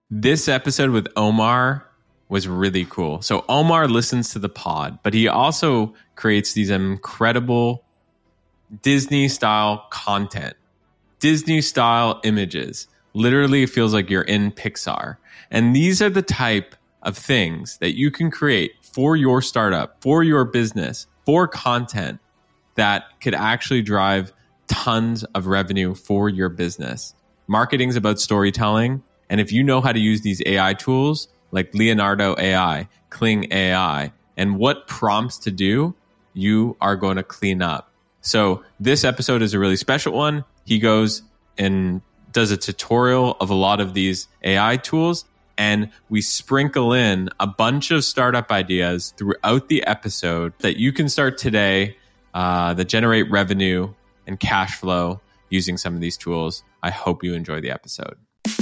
This episode with Omar was really cool. So Omar listens to the pod, but he also creates these incredible Disney-style content, Disney-style images. Literally, it feels like you're in Pixar. And these are the type of things that you can create for your startup, for your business, for content that could actually drive tons of revenue for your business. Marketing is about storytelling. And if you know how to use these AI tools like Leonardo AI, Kling AI, and what prompts to do, you are going to clean up. So this episode is a really special one. He goes and does a tutorial of a lot of these AI tools, and we sprinkle in a bunch of startup ideas throughout the episode that you can start today that generate revenue and cash flow using some of these tools. I hope you enjoy the episode.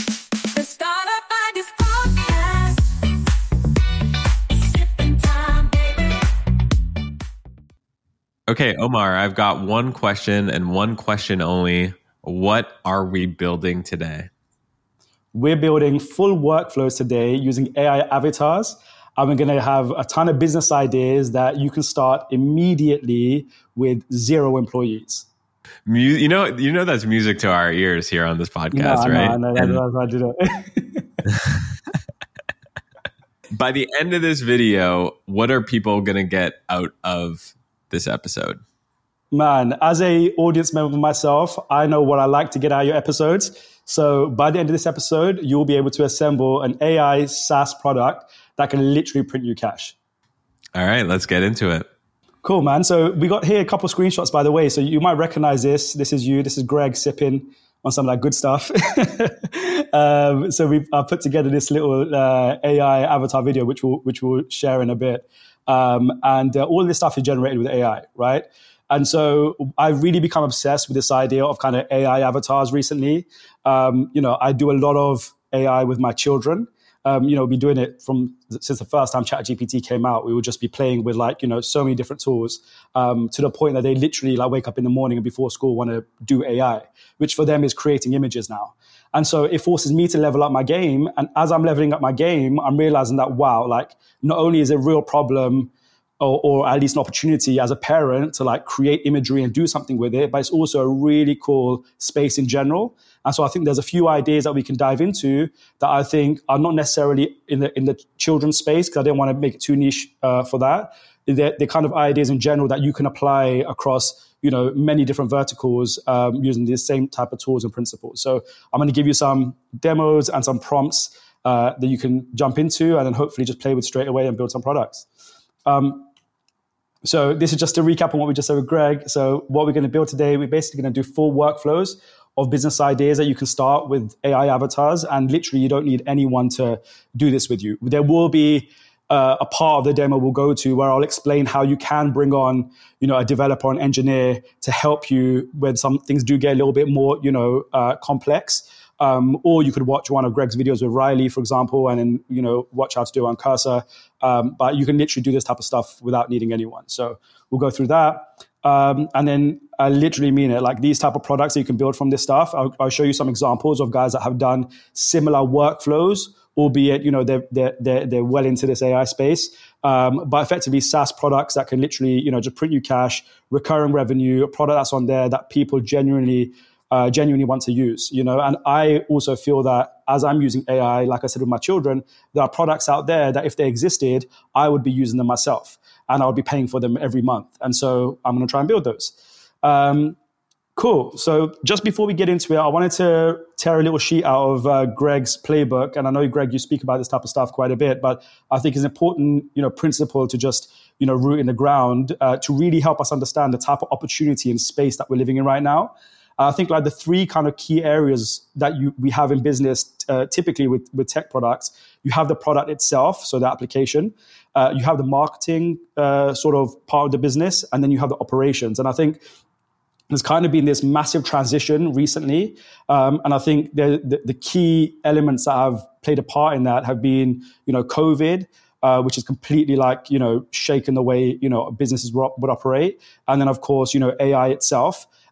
Okay, Omar, I've got one question and one question only. What are we building today? We're building full workflows today using AI avatars. And we're going to have a ton of business ideas that you can start immediately with 0 employees. You know that's music to our ears here on this podcast, right? I know. I do that. By the end of this video, what are people going to get out of this episode? Man, as a audience member myself, I know what I like to get out of your episodes. So by the end of this episode, you'll be able to assemble an AI SaaS product that can literally print you cash. All right, let's get into it. Cool, man. So we got here a couple of screenshots, by the way. So you might recognize this. This is you. This is Greg sipping on some of that good stuff. So I put together this little AI avatar video, which we'll share in a bit. And all this stuff is generated with AI, right? And so I've really become obsessed with this idea of kind of AI avatars recently. I do a lot of AI with my children. We've been doing it since the first time ChatGPT came out. We would just be playing with so many different tools to the point that they literally wake up in the morning and before school want to do AI, which for them is creating images now. And so it forces me to level up my game. And as I'm leveling up my game, I'm realizing that, wow, not only is it a real problem or at least an opportunity as a parent to create imagery and do something with it, but it's also a really cool space in general. And so I think there's a few ideas that we can dive into that I think are not necessarily in the children's space, because I didn't want to make it too niche for that. They're kind of ideas in general that you can apply across many different verticals using the same type of tools and principles. So I'm going to give you some demos and some prompts that you can jump into and then hopefully just play with straight away and build some products. So this is just a recap on what we just said with Greg. So what we're going to build today, we're basically going to do full workflows of business ideas that you can start with AI avatars. And literally, you don't need anyone to do this with you. There will be a part of the demo we'll go to where I'll explain how you can bring on, a developer or an engineer to help you when some things do get a little bit more, complex. Or you could watch one of Greg's videos with Riley, for example, and then, watch how to do it on Cursor. But you can literally do this type of stuff without needing anyone. So we'll go through that. And then I literally mean it, these type of products that you can build from this stuff. I'll show you some examples of guys that have done similar workflows, albeit, they're well into this AI space. But effectively SaaS products that can literally, just print you cash, recurring revenue, a product that's on there that people genuinely want to use, and I also feel that as I'm using AI, like I said with my children, there are products out there that if they existed, I would be using them myself and I would be paying for them every month. And so I'm going to try and build those. Cool. So just before we get into it, I wanted to tear a little sheet out of Greg's playbook. And I know, Greg, you speak about this type of stuff quite a bit, but I think it's an important, principle to just, root in the ground to really help us understand the type of opportunity and space that we're living in right now. I think the 3 kind of key areas that we have in business, typically with tech products, you have the product itself, so the application, you have the marketing sort of part of the business, and then you have the operations. And I think there's kind of been this massive transition recently. And I think the key elements that have played a part in that have been, COVID, which is completely shaken the way, businesses would operate. And then, of course, AI itself.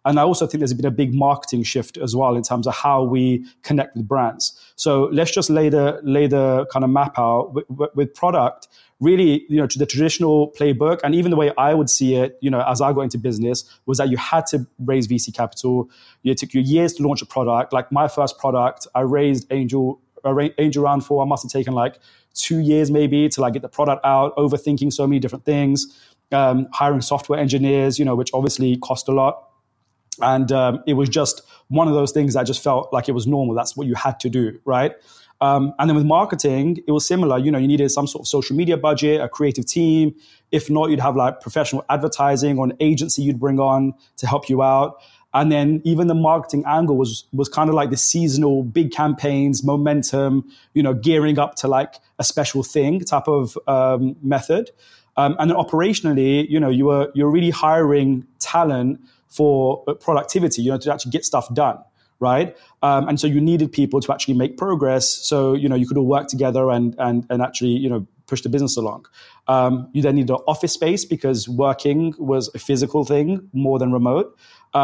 And I also think there's been a big marketing shift as well in terms of how we connect with brands. So let's just lay the kind of map out with product. Really, to the traditional playbook, and even the way I would see it, as I got into business, was that you had to raise VC capital. It took you years to launch a product. Like my first product, I raised angel round for. I must have taken like 2 years maybe to like get the product out, overthinking so many different things, hiring software engineers, which obviously cost a lot. And it was just one of those things that just felt like it was normal. That's what you had to do, right? And then with marketing, it was similar. You needed some sort of social media budget, a creative team. If not, you'd have like professional advertising or an agency you'd bring on to help you out. And then even the marketing angle was kind of like the seasonal big campaigns, momentum, gearing up to like a special thing type of method. And then operationally, you're really hiring talent for productivity, to actually get stuff done. Right. And so you needed people to actually make progress. So, you could all work together and actually, push the business along. You then needed an office space because working was a physical thing more than remote.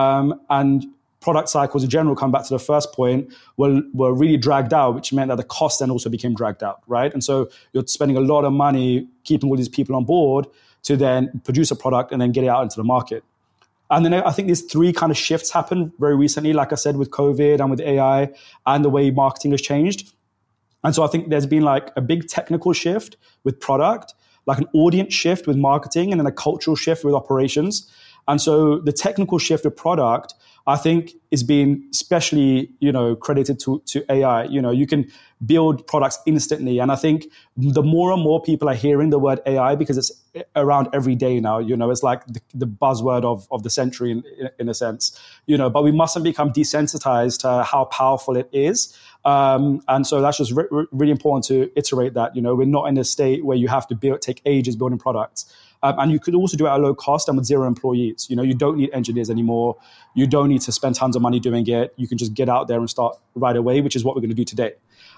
And product cycles in general, come back to the first point, were really dragged out, which meant that the cost then also became dragged out. Right. And so you're spending a lot of money keeping all these people on board to then produce a product and then get it out into the market. And then I think these 3 kind of shifts happened very recently, like I said, with COVID and with AI and the way marketing has changed. And so I think there's been like a big technical shift with product, like an audience shift with marketing, and then a cultural shift with operations. And so the technical shift of product, I think, is being especially, credited to AI. You can build products instantly. And I think the more and more people are hearing the word AI, because it's around every day now, it's like the buzzword of the century in a sense, but we mustn't become desensitized to how powerful it is. And so that's just really important to iterate that, we're not in a state where you have to take ages building products. And you could also do it at low cost and with 0 employees. You don't need engineers anymore. You don't need to spend tons of money doing it. You can just get out there and start right away, which is what we're going to do today.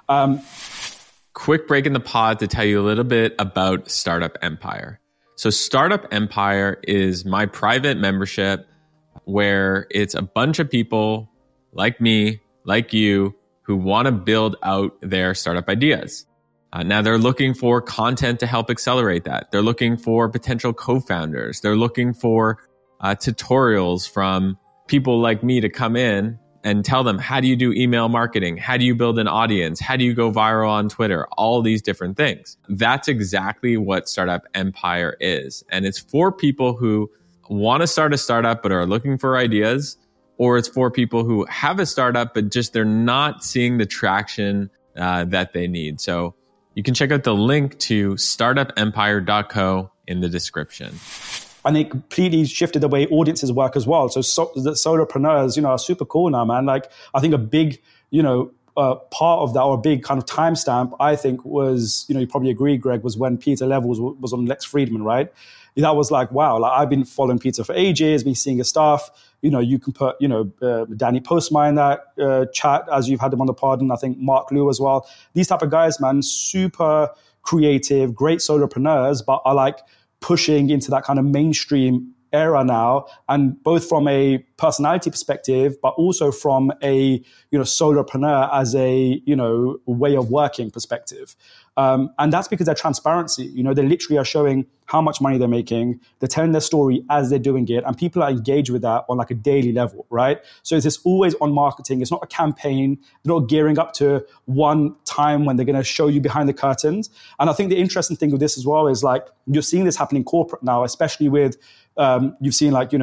Quick break in the pod to tell you a little bit about Startup Empire. So Startup Empire is my private membership where it's a bunch of people like me, like you, who want to build out their startup ideas. Now they're looking for content to help accelerate that. They're looking for potential co-founders. They're looking for tutorials from people like me to come in and tell them, how do you do email marketing? How do you build an audience? How do you go viral on Twitter? All these different things. That's exactly what Startup Empire is. And it's for people who want to start a startup but are looking for ideas, or it's for people who have a startup but just they're not seeing the traction that they need. So you can check out the link to startupempire.co in the description. And it completely shifted the way audiences work as well. So the solopreneurs, are super cool now, man. Like, I think a big, part of that, or a big kind of timestamp, I think was, you probably agree, Greg, was when Pieter Levels was on Lex Fridman, right? That was like, wow, like I've been following Pieter for ages, been seeing his stuff. You can put, Danny Postma in that chat as you've had him on the pod, and I think Mark Liu as well. These type of guys, man, super creative, great solopreneurs, but are like pushing into that kind of mainstream era now, and both from a personality perspective, but also from a solopreneur as a way of working perspective. And that's because they're transparency. They literally are showing how much money they're making. They're telling their story as they're doing it, and people are engaged with that on like a daily level, right? So it's this always on marketing. It's not a campaign. They're not gearing up to one time when they're going to show you behind the curtains. And I think the interesting thing with this as well is like you're seeing this happen in corporate now, especially with you've seen like the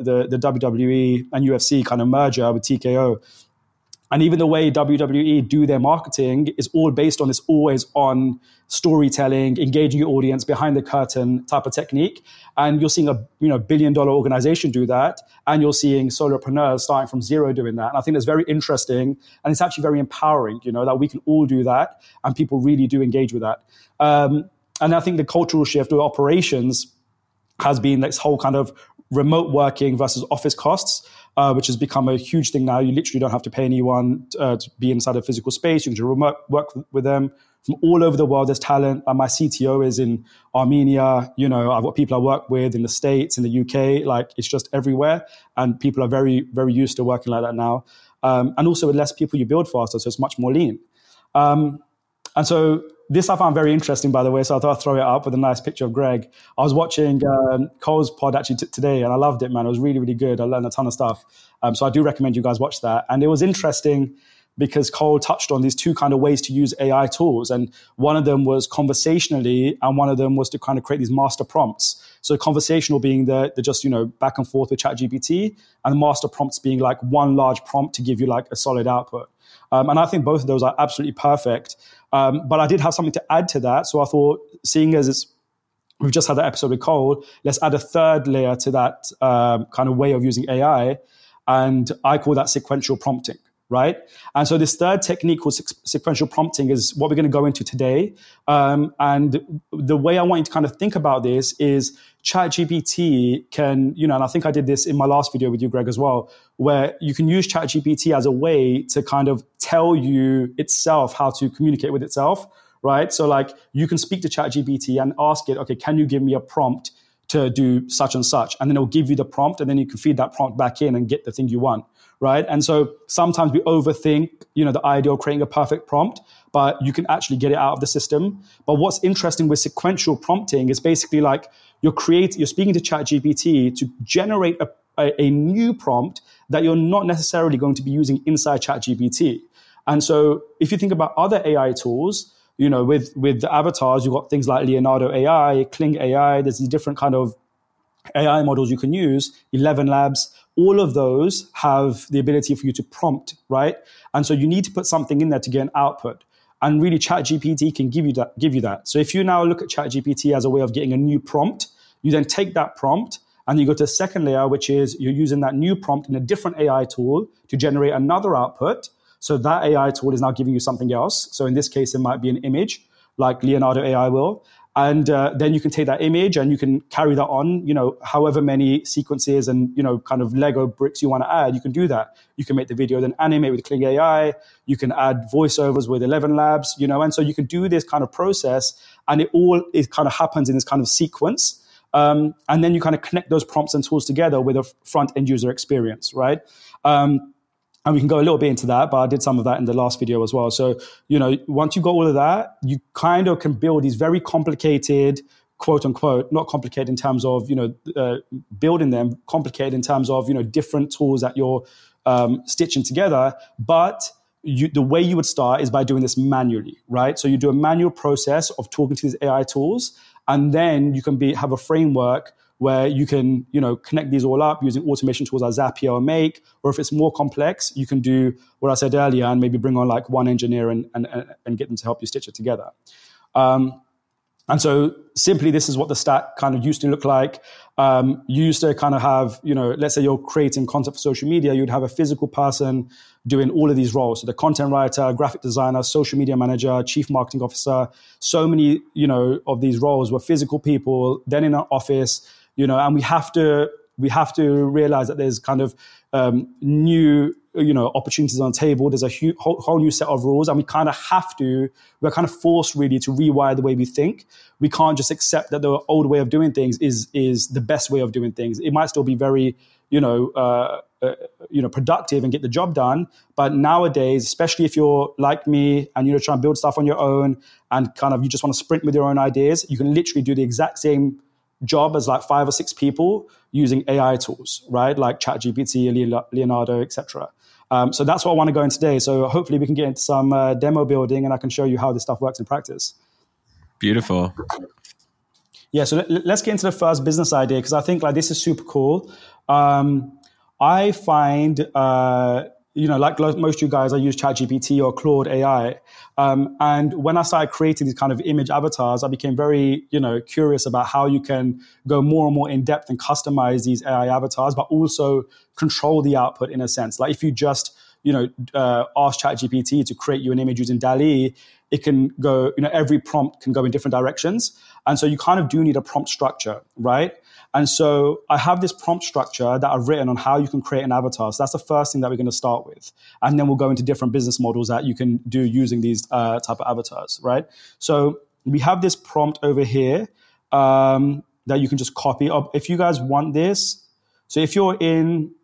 WWE and UFC kind of merger with TKO. And even the way WWE do their marketing is all based on this always on storytelling, engaging your audience behind the curtain type of technique. And you're seeing a $1 billion organization do that. And you're seeing solopreneurs starting from zero doing that. And I think that's very interesting. And it's actually very empowering, that we can all do that. And people really do engage with that. And I think the cultural shift of operations has been this whole kind of remote working versus office costs, which has become a huge thing now. You literally don't have to pay anyone to be inside a physical space. You can just remote work with them from all over the world. There's talent. My CTO is in Armenia. I've got people I work with in the States, in the UK. Like, it's just everywhere. And people are very, very used to working like that now. And also with less people, you build faster. So it's much more lean. And so this I found very interesting, by the way. So I thought I'd throw it up with a nice picture of Greg. I was watching Cole's pod actually today, and I loved it, man. It was really, really good. I learned a ton of stuff. So I do recommend you guys watch that. And it was interesting because Cole touched on these two kind of ways to use AI tools. And one of them was conversationally, and one of them was to kind of create these master prompts. So conversational being the just, back and forth with ChatGPT, and the master prompts being like one large prompt to give you like a solid output. And I think both of those are absolutely perfect. But I did have something to add to that. So I thought, seeing as we've just had that episode with Cole, let's add a third layer to that kind of way of using AI. And I call that sequential prompting, right? And so this third technique called sequential prompting is what we're going to go into today. And the way I want you to kind of think about this is ChatGPT can, and I think I did this in my last video with you, Greg, as well, where you can use ChatGPT as a way to kind of tell you itself how to communicate with itself, right? So like you can speak to ChatGPT and ask it, okay, can you give me a prompt to do such and such? And then it'll give you the prompt, and then you can feed that prompt back in and get the thing you want, right? And so sometimes we overthink, the idea of creating a perfect prompt, but you can actually get it out of the system. But what's interesting with sequential prompting is basically like you're speaking to ChatGPT to generate a new prompt that you're not necessarily going to be using inside ChatGPT. And so if you think about other AI tools, with the avatars, you've got things like Leonardo AI, Kling AI, there's these different kind of AI models you can use, 11 Labs, all of those have the ability for you to prompt, right? And so you need to put something in there to get an output. And really ChatGPT can give you that. So if you now look at ChatGPT as a way of getting a new prompt, you then take that prompt and you go to the second layer, which is you're using that new prompt in a different AI tool to generate another output. So that AI tool is now giving you something else. So in this case, it might be an image like Leonardo AI will. And then you can take that image and you can carry that on, however many sequences and, kind of Lego bricks you want to add, you can do that. You can make the video, then animate with Kling AI. You can add voiceovers with 11 Labs, and so you can do this kind of process, and it kind of happens in this kind of sequence. And then you kind of connect those prompts and tools together with a front end user experience, right? And we can go a little bit into that, but I did some of that in the last video as well. So, once you've got all of that, you kind of can build these very complicated, quote unquote, not complicated in terms of, building them, complicated in terms of, different tools that you're stitching together. But the way you would start is by doing this manually, right? So you do a manual process of talking to these AI tools, and then you can have a framework where you can, connect these all up using automation tools like Zapier or Make. Or if it's more complex, you can do what I said earlier and maybe bring on like one engineer and get them to help you stitch it together. And so simply, this is what the stack kind of used to look like. You used to kind of have, let's say you're creating content for social media, you'd have a physical person doing all of these roles. So the content writer, graphic designer, social media manager, chief marketing officer, so many, of these roles were physical people, then in an office, and we have to realize that there's kind of new, opportunities on the table. There's a whole new set of rules, and we're kind of forced really to rewire the way we think. We can't just accept that the old way of doing things is the best way of doing things. It might still be very, productive and get the job done. But nowadays, especially if you're like me and you're trying to build stuff on your own and kind of you just want to sprint with your own ideas, you can literally do the exact same job as like 5 or 6 people using AI tools, right? Like ChatGPT, Leonardo, etc. So that's what I want to go in today. So hopefully we can get into some demo building and I can show you how this stuff works in practice. Beautiful. Yeah, so let's get into the first business idea because I think like this is super cool. I find, like most of you guys, I use ChatGPT or Claude AI. And when I started creating these kind of image avatars, I became very, curious about how you can go more and more in depth and customize these AI avatars, but also control the output in a sense. Like if you just, ask ChatGPT to create you an image using DALL-E, it can go, every prompt can go in different directions. And so you kind of do need a prompt structure, right? And so I have this prompt structure that I've written on how you can create an avatar. So that's the first thing that we're going to start with. And then we'll go into different business models that you can do using these type of avatars, right? So we have this prompt over here that you can just copy up. If you guys want this, so if you're in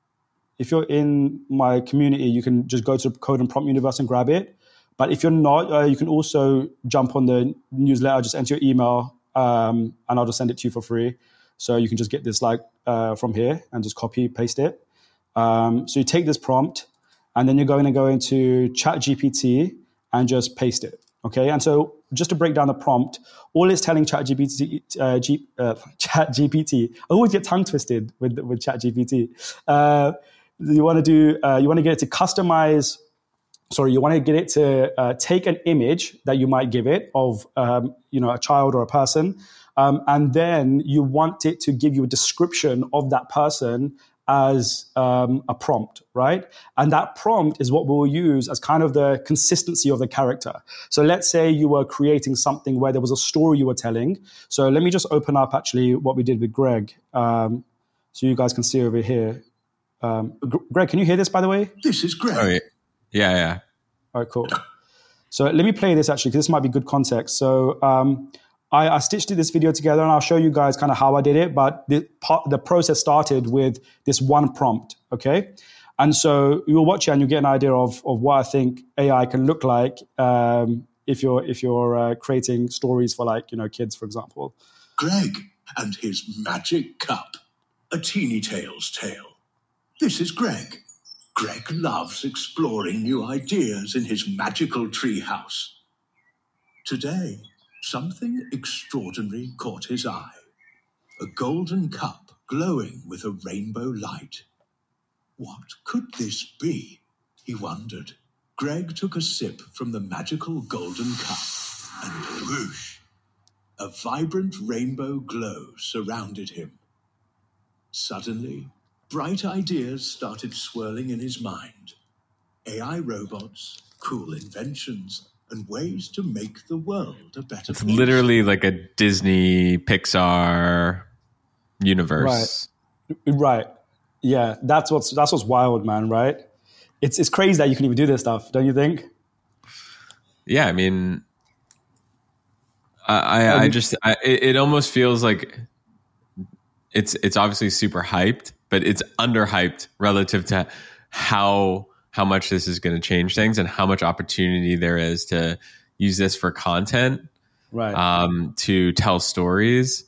my community, you can just go to Code and Prompt Universe and grab it. But if you're not, you can also jump on the newsletter, just enter your email, and I'll just send it to you for free. So you can just get this from here and just copy, paste it. So you take this prompt, and then you're going to go into ChatGPT and just paste it. Okay, and so just to break down the prompt, all it's telling ChatGPT, I always get tongue twisted with ChatGPT. You want to get it to customize. Sorry, you want to get it to take an image that you might give it of, a child or a person, and then you want it to give you a description of that person as a prompt, right? And that prompt is what we'll use as kind of the consistency of the character. So let's say you were creating something where there was a story you were telling. So let me just open up actually what we did with Greg, so you guys can see over here. Greg, can you hear this, by the way? This is Greg. Oh, yeah. All right, cool. So let me play this actually, because this might be good context. So I stitched this video together, and I'll show you guys kind of how I did it. But the process started with this one prompt, okay? And so you'll watch it and you'll get an idea of what I think AI can look like if you're creating stories for kids, for example. Greg and his magic cup, a teeny tale's tale. This is Greg. Greg loves exploring new ideas in his magical treehouse. Today, something extraordinary caught his eye. A golden cup glowing with a rainbow light. What could this be? He wondered. Greg took a sip from the magical golden cup, and whoosh! A vibrant rainbow glow surrounded him. Suddenly, bright ideas started swirling in his mind. AI robots, cool inventions, and ways to make the world a better place. It's literally like a Disney Pixar universe. Right. Yeah, that's what's wild, man, right? It's crazy that you can even do this stuff, don't you think? Yeah, I mean, it almost feels like it's obviously super hyped, but it's underhyped relative to how much this is going to change things and how much opportunity there is to use this for content, right? To tell stories.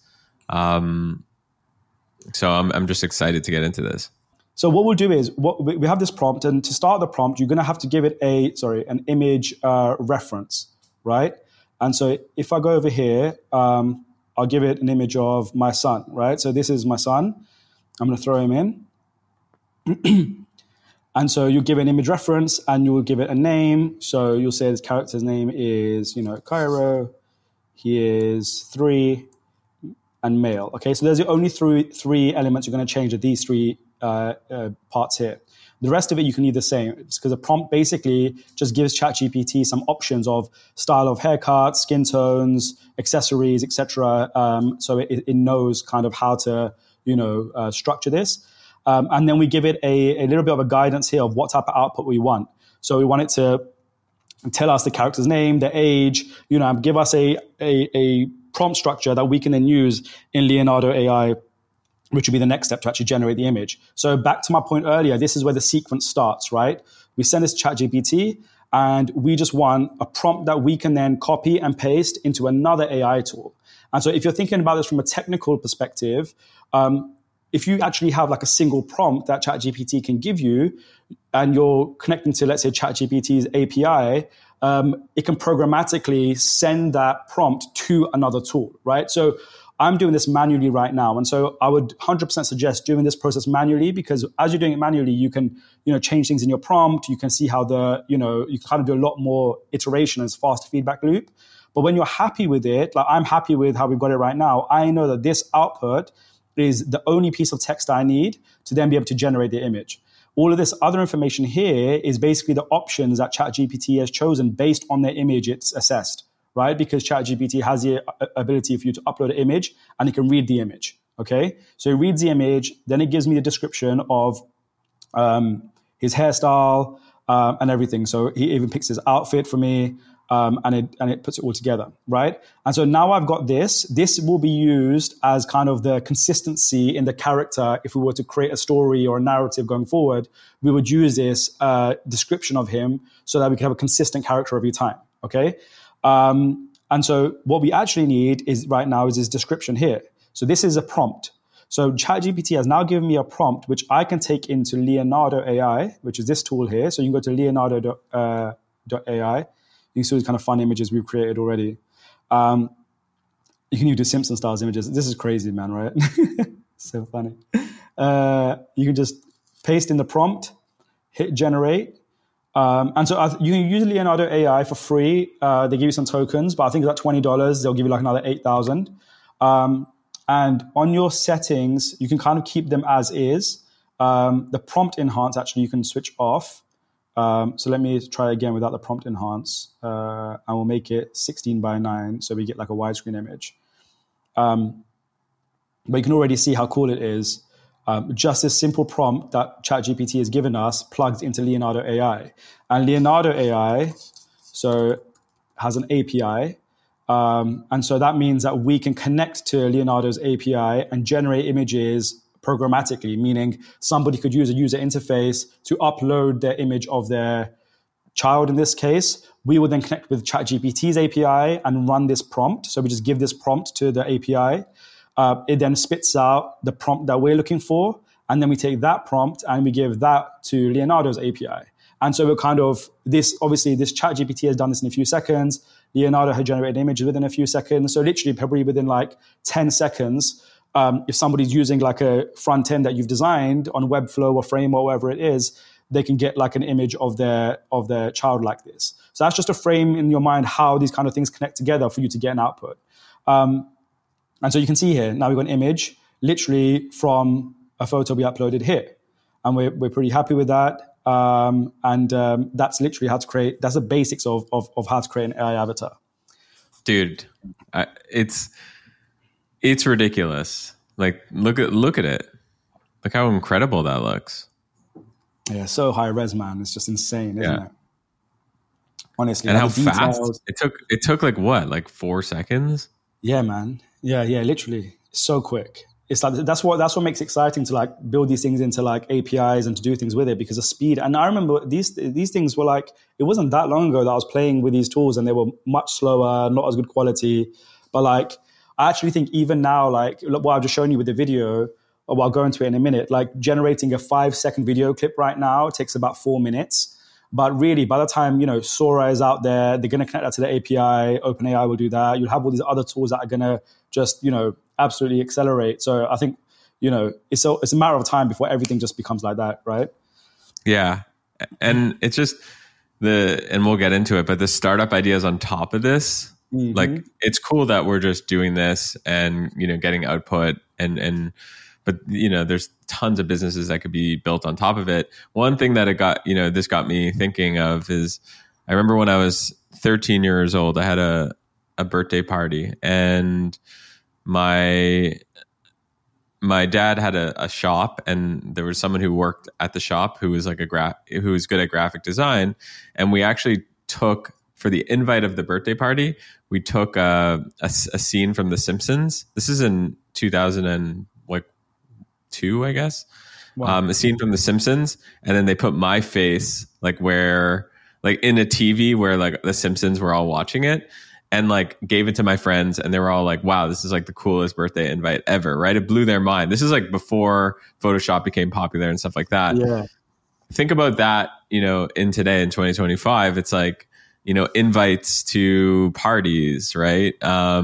So I'm just excited to get into this. So what we'll do is we have this prompt, and to start the prompt, you're going to have to give it an image reference, right? And so if I go over here, I'll give it an image of my son, right? So this is my son. I'm going to throw him in. And so you give an image reference and you'll give it a name. So you'll say this character's name is, Cairo. He is 3 and male. Okay, so there's the only three elements you're going to change are these three parts here. The rest of it you can leave the same, because a prompt basically just gives ChatGPT some options of style of haircut, skin tones, accessories, etc. So it knows kind of how to structure this. And then we give it a little bit of a guidance here of what type of output we want. So we want it to tell us the character's name, their age, give us a prompt structure that we can then use in Leonardo AI, which would be the next step to actually generate the image. So back to my point earlier, this is where the sequence starts, right? We send this to ChatGPT, and we just want a prompt that we can then copy and paste into another AI tool. And so if you're thinking about this from a technical perspective, if you actually have like a single prompt that ChatGPT can give you, and you're connecting to, let's say, ChatGPT's API, it can programmatically send that prompt to another tool, right? So I'm doing this manually right now. And so I would 100% suggest doing this process manually, because as you're doing it manually, you can, change things in your prompt. You can see how you kind of do a lot more iteration and fast feedback loop. But when you're happy with it, like I'm happy with how we've got it right now, I know that this output is the only piece of text I need to then be able to generate the image. All of this other information here is basically the options that ChatGPT has chosen based on the image it's assessed, right? Because ChatGPT has the ability for you to upload an image and it can read the image, okay? So it reads the image, then it gives me a description of his hairstyle and everything. So he even picks his outfit for me. And it puts it all together, right? And so now I've got this. This will be used as kind of the consistency in the character. If we were to create a story or a narrative going forward, we would use this description of him so that we can have a consistent character every time, okay? And so what we actually need is right now is this description here. So this is a prompt. So ChatGPT has now given me a prompt, which I can take into Leonardo AI, which is this tool here. So you can go to leonardo.ai. You can see these kind of fun images we've created already. You can use the Simpson styles images. This is crazy, man, right? So funny. You can just paste in the prompt, hit generate. And so you can use Leonardo AI for free. They give you some tokens, but I think it's like $20. They'll give you like another 8,000. And on your settings, you can kind of keep them as is. The prompt enhance, actually, you can switch off. So let me try again without the prompt enhance. And we'll make it 16:9, so we get like a widescreen image. But you can already see how cool it is. Just this simple prompt that ChatGPT has given us plugs into Leonardo AI. And Leonardo AI has an API. And so that means that we can connect to Leonardo's API and generate images programmatically, meaning somebody could use a user interface to upload their image of their child in this case. We would then connect with ChatGPT's API and run this prompt. So we just give this prompt to the API. It then spits out the prompt that we're looking for. And then we take that prompt and we give that to Leonardo's API. And so we're kind of this ChatGPT has done this in a few seconds. Leonardo had generated images within a few seconds. So literally probably within like 10 seconds, if somebody's using like a front end that you've designed on Webflow or Frame or whatever it is, they can get like an image of their child like this. So that's just a frame in your mind how these kind of things connect together for you to get an output. And so you can see here, now we've got an image literally from a photo we uploaded here. And we're pretty happy with that. That's literally how to create, that's the basics of how to create an AI avatar. Dude, it's ridiculous. Like, look at it. Look how incredible that looks. Yeah, so high res, man. It's just insane, isn't it? Honestly. And how fast it took like what? Like 4 seconds? Yeah, man. Yeah, literally. It's so quick. It's like that's what makes it exciting to like build these things into like APIs and to do things with it, because of speed. And I remember these things were like, it wasn't that long ago that I was playing with these tools and they were much slower, not as good quality. But like, I actually think even now, like what I've just shown you with the video, or I'll go into it in a minute, like generating a 5-second video clip right now takes about 4 minutes. But really, by the time, Sora is out there, they're going to connect that to the API, OpenAI will do that. You'll have all these other tools that are going to just, absolutely accelerate. So I think, it's a matter of time before everything just becomes like that, right? Yeah. And it's just and we'll get into it, but the startup ideas on top of this, like it's cool that we're just doing this and, getting output but there's tons of businesses that could be built on top of it. One thing that this got me thinking of is I remember when I was 13 years old, I had a birthday party, and my dad had a shop, and there was someone who worked at the shop who was like who was good at graphic design. And we actually took, for the invite of the birthday party, we took a scene from The Simpsons. This is in 2002, I guess. Wow. A scene from The Simpsons, and then they put my face like in a TV where like The Simpsons were all watching it, and like gave it to my friends, and they were all like, "Wow, this is like the coolest birthday invite ever!" Right? It blew their mind. This is like before Photoshop became popular and stuff like that. Yeah. Think about that. In today in 2025, it's like invites to parties, right?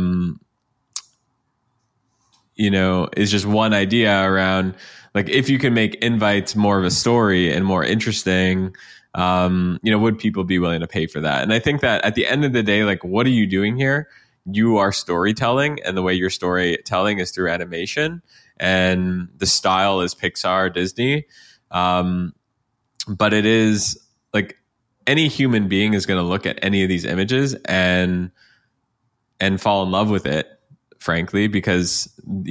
Is just one idea around like, if you can make invites more of a story and more interesting, would people be willing to pay for that? And I think that at the end of the day, like, what are you doing here? You are storytelling, and the way you're storytelling is through animation, and the style is Pixar, Disney. but it is like any human being is going to look at any of these images and fall in love with it, frankly, because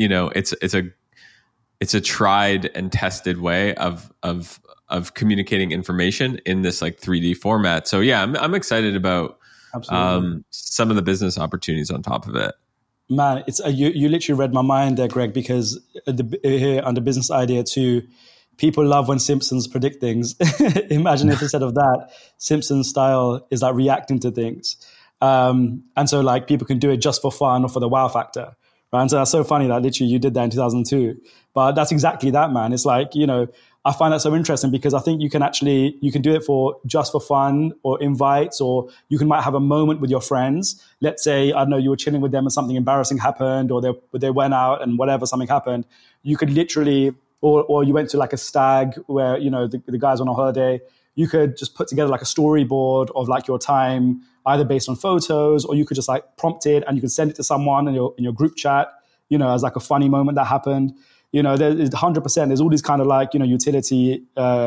it's a tried and tested way of communicating information in this like 3D format. So yeah, I'm excited about some of the business opportunities on top of it. Man, it's you literally read my mind there, Greg, because here under business idea 2, people love when Simpsons predict things. Imagine if instead of that, Simpsons style is like reacting to things. And so like people can do it just for fun or for the wow factor. Right. And so that's so funny that literally you did that in 2002. But that's exactly that, man. It's like, I find that so interesting because I think you can do it for just for fun or invites, or you might have a moment with your friends. Let's say, I don't know, you were chilling with them and something embarrassing happened, or they went out and whatever, something happened. You could literally, or you went to like a stag where, the guys on a holiday. You could just put together like a storyboard of like your time, either based on photos, or you could just like prompt it and you can send it to someone in your group chat, as like a funny moment that happened. There's 100%. There's all these kind of like, utilities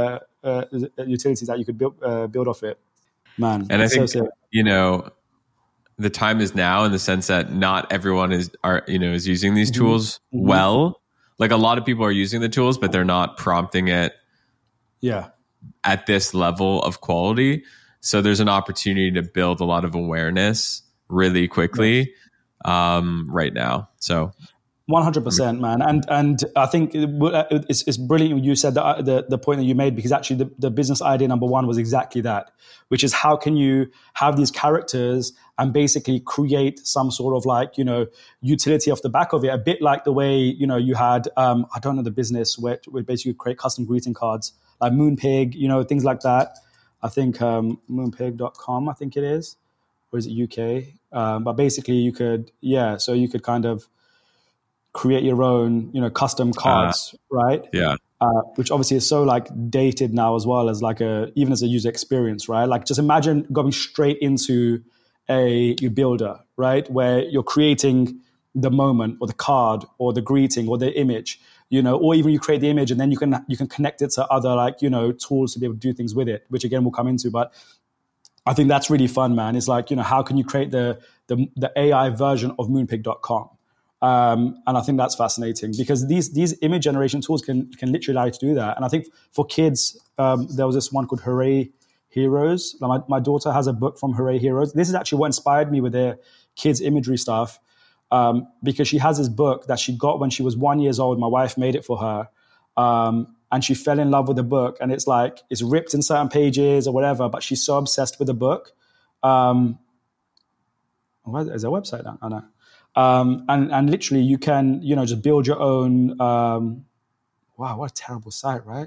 that you could build off it, man. And I think, the time is now in the sense that not everyone is using these tools well. Like a lot of people are using the tools, but they're not prompting it. Yeah. At this level of quality. So there's an opportunity to build a lot of awareness really quickly right now. So 100%, man. And I think it's brilliant you said the point that you made, because actually the business idea number 1 was exactly that, which is how can you have these characters and basically create some sort of like, utility off the back of it, a bit like the way, you had, I don't know the business where basically you create custom greeting cards like Moonpig, things like that. I think moonpig.com, I think it is. Or is it UK? But basically you could kind of create your own, custom cards, right? Yeah. Which obviously is so like dated now as well as like even as a user experience, right? Like just imagine going straight into a builder, right? Where you're creating the moment or the card or the greeting or the image, or even you create the image and then you can connect it to other like, tools to be able to do things with it, which again we'll come into. But I think that's really fun, man. It's like, how can you create the AI version of moonpig.com? And I think that's fascinating because these image generation tools can literally allow you to do that. And I think for kids, there was this one called Hooray Heroes. My daughter has a book from Hooray Heroes. This is actually what inspired me with their kids imagery stuff, because she has this book that she got when she was 1 year old. My wife made it for her. And she fell in love with the book. And it's like, it's ripped in certain pages or whatever, but she's so obsessed with the book. Is there a website now? I know. And literally you can, just build your own, wow, what a terrible site, right?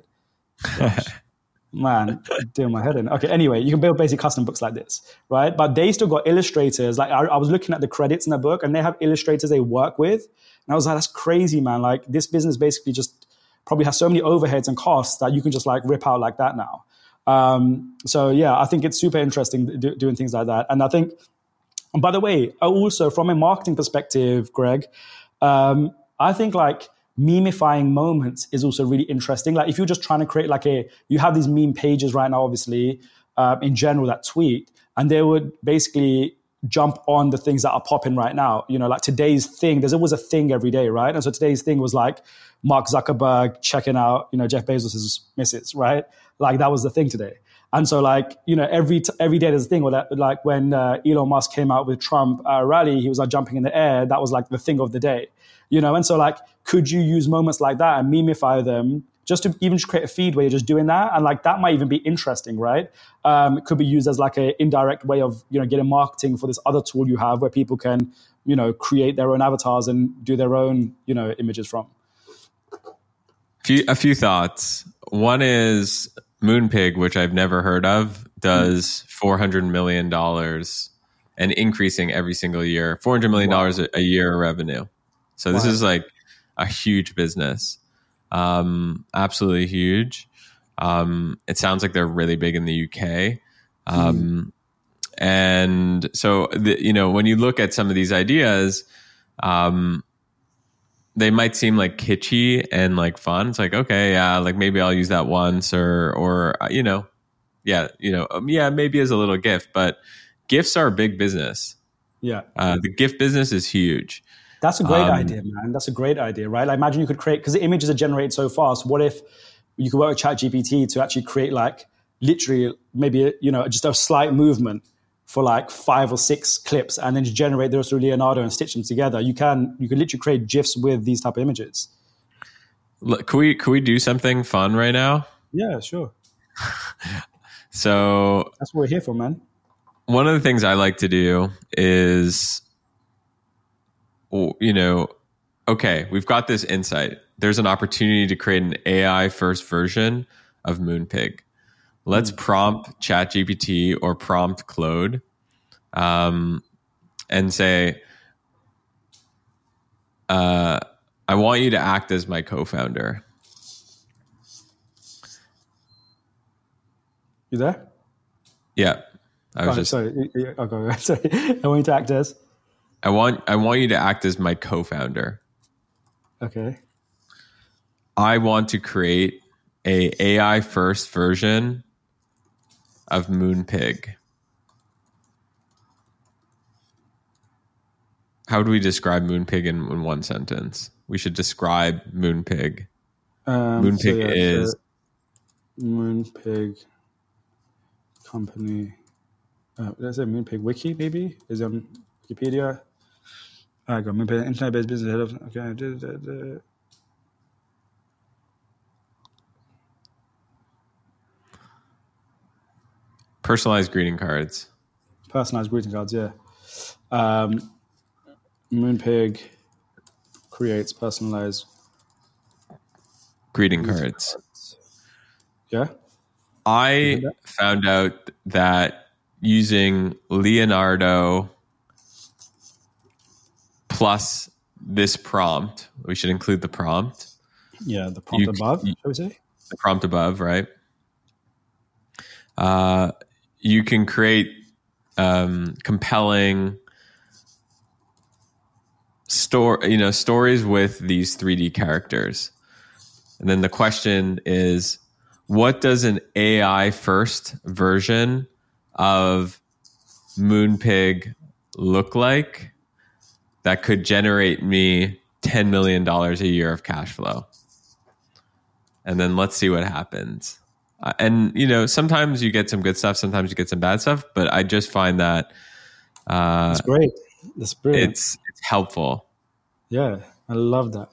Man, doing my head in. Okay, anyway, you can build basic custom books like this, right? But they still got illustrators. Like I was looking at the credits in the book and they have illustrators they work with. And I was like, that's crazy, man. Like this business basically just probably has so many overheads and costs that you can just like rip out like that now. So yeah, I think it's super interesting doing things like that. And I think, and by the way, also from a marketing perspective, Greg, I think like memifying moments is also really interesting. Like if you're just trying to create like you have these meme pages right now, obviously, in general that tweet, and they would basically jump on the things that are popping right now. Like today's thing, there's always a thing every day, right? And so today's thing was like Mark Zuckerberg checking out, Jeff Bezos's missus, right? Like that was the thing today. And so like, every day there's a thing where that, like when Elon Musk came out with Trump rally, he was like jumping in the air. That was like the thing of the day, And so like, could you use moments like that and memify them just to even just create a feed where you're just doing that? And like, that might even be interesting, right? It could be used as like an indirect way of, getting marketing for this other tool you have where people can, create their own avatars and do their own, images from. A few thoughts. One is Moonpig, which I've never heard of, does $400 million and increasing every single year, $400 million a year revenue. So this is like a huge business, absolutely huge. It sounds like they're really big in the UK. And so, when you look at some of these ideas, they might seem like kitschy and like fun. It's like, okay, yeah, like maybe I'll use that once or maybe as a little gift, but gifts are a big business. Yeah. The gift business is huge. That's a great idea, man. That's a great idea, right? Like imagine you could create, because the images are generated so fast. What if you could work with ChatGPT to actually create like literally maybe, just a slight movement for like 5 or 6 clips and then just generate those through Leonardo and stitch them together. You can literally create GIFs with these type of images. Look, could we do something fun right now? Yeah, sure. So that's what we're here for, man. One of the things I like to do is, okay, we've got this insight. There's an opportunity to create an AI first version of Moonpig. Let's prompt ChatGPT or prompt Claude and say, I want you to act as my co-founder. You there? Yeah. Sorry. Okay. Sorry. I want you to act as? I want you to act as my co-founder. Okay. I want to create a AI first version of Moonpig. How would we describe Moonpig in one sentence? We should describe Moonpig. Moonpig is Moonpig company. Let's say Moonpig Wiki, maybe? Is it on Wikipedia? I got Moonpig, internet-based business head of. Okay. Personalized greeting cards. Personalized greeting cards, yeah. Moonpig creates personalized greeting cards. Yeah. I found out that using Leonardo plus this prompt, we should include the prompt. Yeah, the prompt above, shall we say? The prompt above, right? You can create compelling stories with these 3D characters. And then the question is, what does an AI first version of Moonpig look like that could generate me $10 million a year of cash flow? And then let's see what happens. And, sometimes you get some good stuff, sometimes you get some bad stuff, but I just find that that's great. That's brilliant. It's helpful. Yeah, I love that.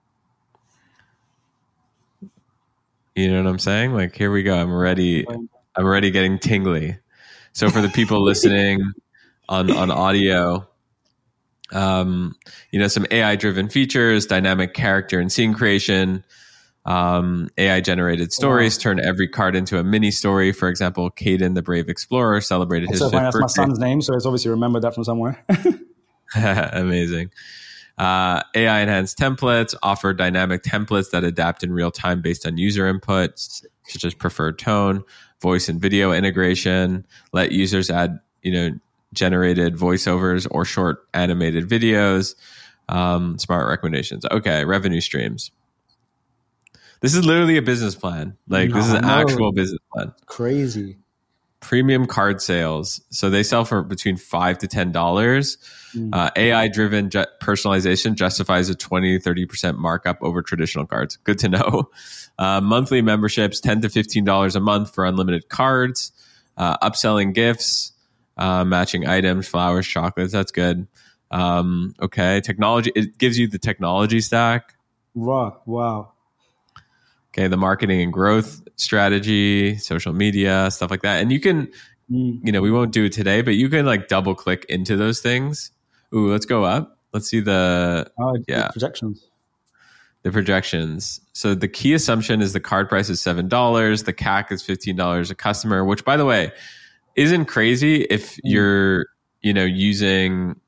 You know what I'm saying? Like, here we go. I'm already getting tingly. So for the people listening on audio, some AI driven features, dynamic character and scene creation, AI generated stories turn every card into a mini story. For example, Caden, the brave explorer, celebrated his 5th birthday. That's my son's name, so it's obviously remembered that from somewhere. Amazing. AI enhanced templates offer dynamic templates that adapt in real time based on user inputs, such as preferred tone, voice and video integration. Let users add, generated voiceovers or short animated videos. Smart recommendations. Okay, revenue streams. This is literally a business plan. This is an actual business plan. Crazy. Premium card sales. So they sell for between $5 to $10. AI-driven personalization justifies a 20-30% markup over traditional cards. Good to know. Monthly memberships, $10 to $15 a month for unlimited cards. Upselling gifts, matching items, flowers, chocolates. That's good. Okay. Technology. It gives you the technology stack. Wow. Okay, the marketing and growth strategy, social media, stuff like that. And you can, we won't do it today, but you can double click into those things. Ooh, let's go up. Let's see the projections. The projections. So the key assumption is the card price is $7. The CAC is $15 a customer, which, by the way, isn't crazy if you're, using,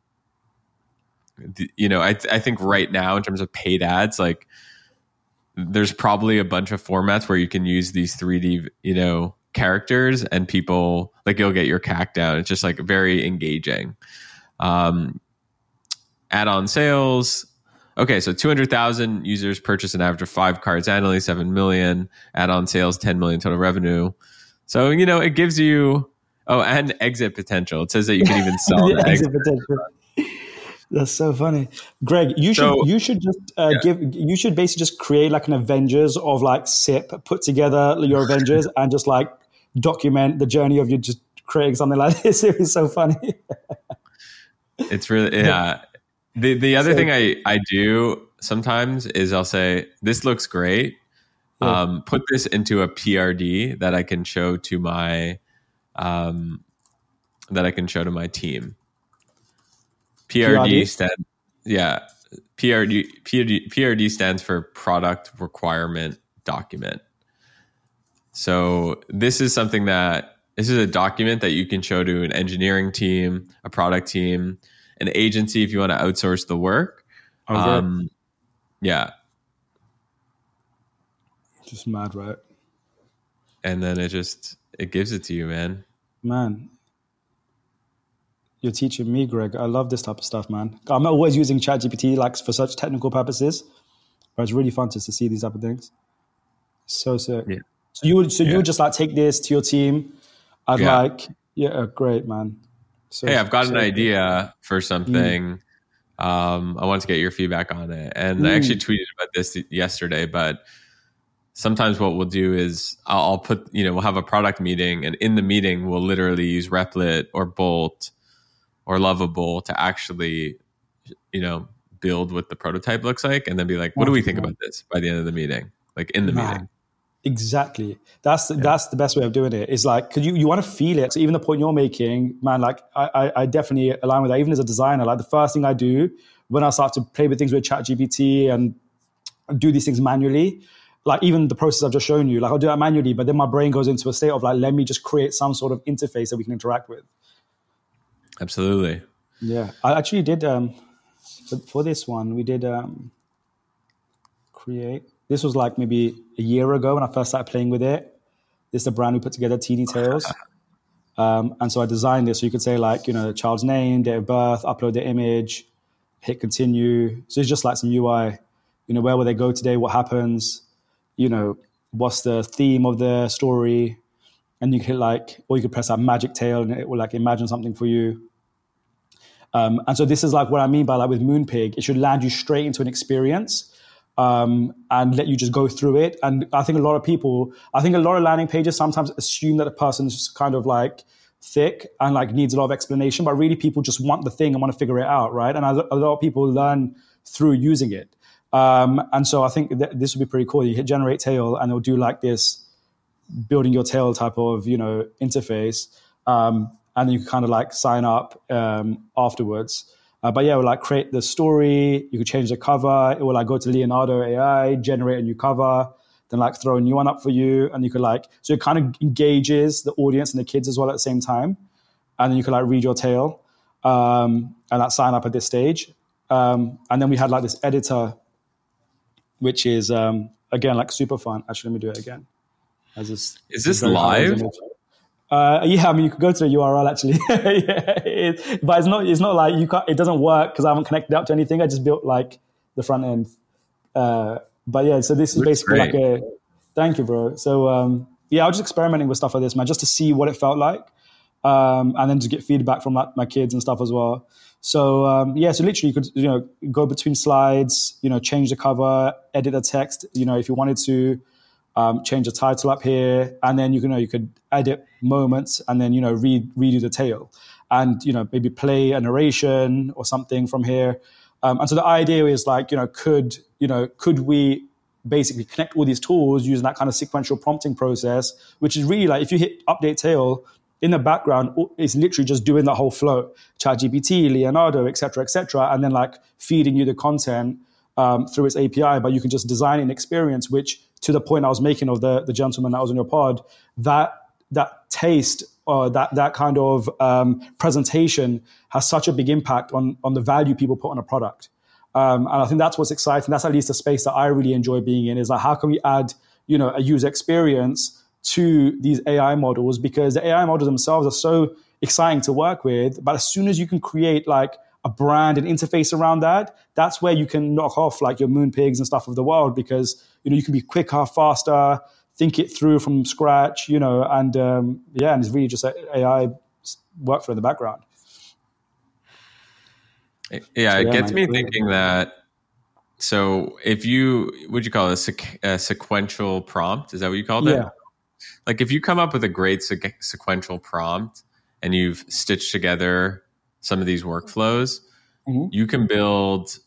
I think right now in terms of paid ads, there's probably a bunch of formats where you can use these 3D, characters and people you'll get your CAC down. It's just very engaging. Add-on sales. Okay, so 200,000 users purchase an average of 5 cards annually, 7 million add-on sales, 10 million total revenue. So, it gives you, and exit potential. It says that you can even sell The the exit exit. potential. That's so funny, Greg. You should just you should basically just create like an Avengers of like SIP, put together your Avengers and just like document the journey of you just creating something like this. It was so funny. It's really, yeah. The other thing I do sometimes is I'll say, this looks great. Yeah. Put this into a PRD that I can show to my team. PRD stands for product requirement document. So this is a document that you can show to an engineering team, a product team, an agency if you want to outsource the work. Okay. Yeah. Just mad, right? And then it gives it to you, man. Man, you're teaching me, Greg. I love this type of stuff, man. I'm not always using ChatGPT like for such technical purposes, but it's really fun just to see these type of things. So sick. Yeah. So you would just like take this to your team and great, man. So, hey, I've got an idea for something. I want to get your feedback on it. And I actually tweeted about this yesterday, but sometimes what we'll do is I'll put, we'll have a product meeting, and in the meeting, we'll literally use Replit or Bolt or Lovable to actually, build what the prototype looks like, and then be like, what do we think about this by the end of the meeting? Like in the meeting. Exactly. That's the best way of doing it. Is like, because you want to feel it. So even the point you're making, man, like I definitely align with that. Even as a designer, like the first thing I do when I start to play with things with ChatGPT and do these things manually, like even the process I've just shown you, like I'll do that manually, but then my brain goes into a state of like, let me just create some sort of interface that we can interact with. Absolutely. Yeah. I actually did, for this one, we did create. This was like maybe a year ago when I first started playing with it. This is the brand we put together, Teeny Tales. And so I designed this. So you could say like, child's name, date of birth, upload the image, hit continue. So it's just like some UI, where will they go today? What happens? What's the theme of the story? And you can or you could press that magic tail and it will like imagine something for you. And so this is like what I mean by like with Moonpig, it should land you straight into an experience and let you just go through it. And I think a lot of landing pages sometimes assume that a person's kind of like thick and like needs a lot of explanation, but really people just want the thing and want to figure it out, right? And a lot of people learn through using it. And so I think this would be pretty cool. You hit generate tail and it'll do like this building your tail type of, interface. And then you can kind of like sign up afterwards. But yeah, it will like create the story. You could change the cover. It will like go to Leonardo AI, generate a new cover, then like throw a new one up for you. And you could so it kind of engages the audience and the kids as well at the same time. And then you could like read your tale and like sign up at this stage. And then we had like this editor, which is, again, like super fun. Actually, let me do it again. Is this live? Yeah, I mean, you could go to the URL actually, but it's not like you can't. It doesn't work because I haven't connected up to anything. I just built like the front end. But yeah, so this is basically great. Like a. Thank you, bro. So yeah, I was just experimenting with stuff like this, man, just to see what it felt like, and then to get feedback from like my kids and stuff as well. So yeah, so literally you could go between slides, change the cover, edit the text, if you wanted to. Change the title up here, and then you could edit moments, and then redo the tail, and maybe play a narration or something from here. And so the idea is like could we basically connect all these tools using that kind of sequential prompting process, which is really like if you hit update tail in the background, it's literally just doing the whole flow, ChatGPT, Leonardo, et cetera, and then like feeding you the content through its API. But you can just design an experience which, to the point I was making of the gentleman that was on your pod, that taste or that kind of presentation has such a big impact on the value people put on a product. And I think that's what's exciting. That's at least a space that I really enjoy being in, is like, how can we add, a user experience to these AI models? Because the AI models themselves are so exciting to work with. But as soon as you can create like a brand and interface around that, that's where you can knock off like your Moonpigs and stuff of the world, because, you know, you can be quicker, faster, think it through from scratch, you know, and and it's really just AI workflow in the background. Yeah, it gets me thinking that, so if you, would you call it a sequential prompt? Is that what you called it? Yeah. Like if you come up with a great sequential prompt and you've stitched together some of these workflows, you can build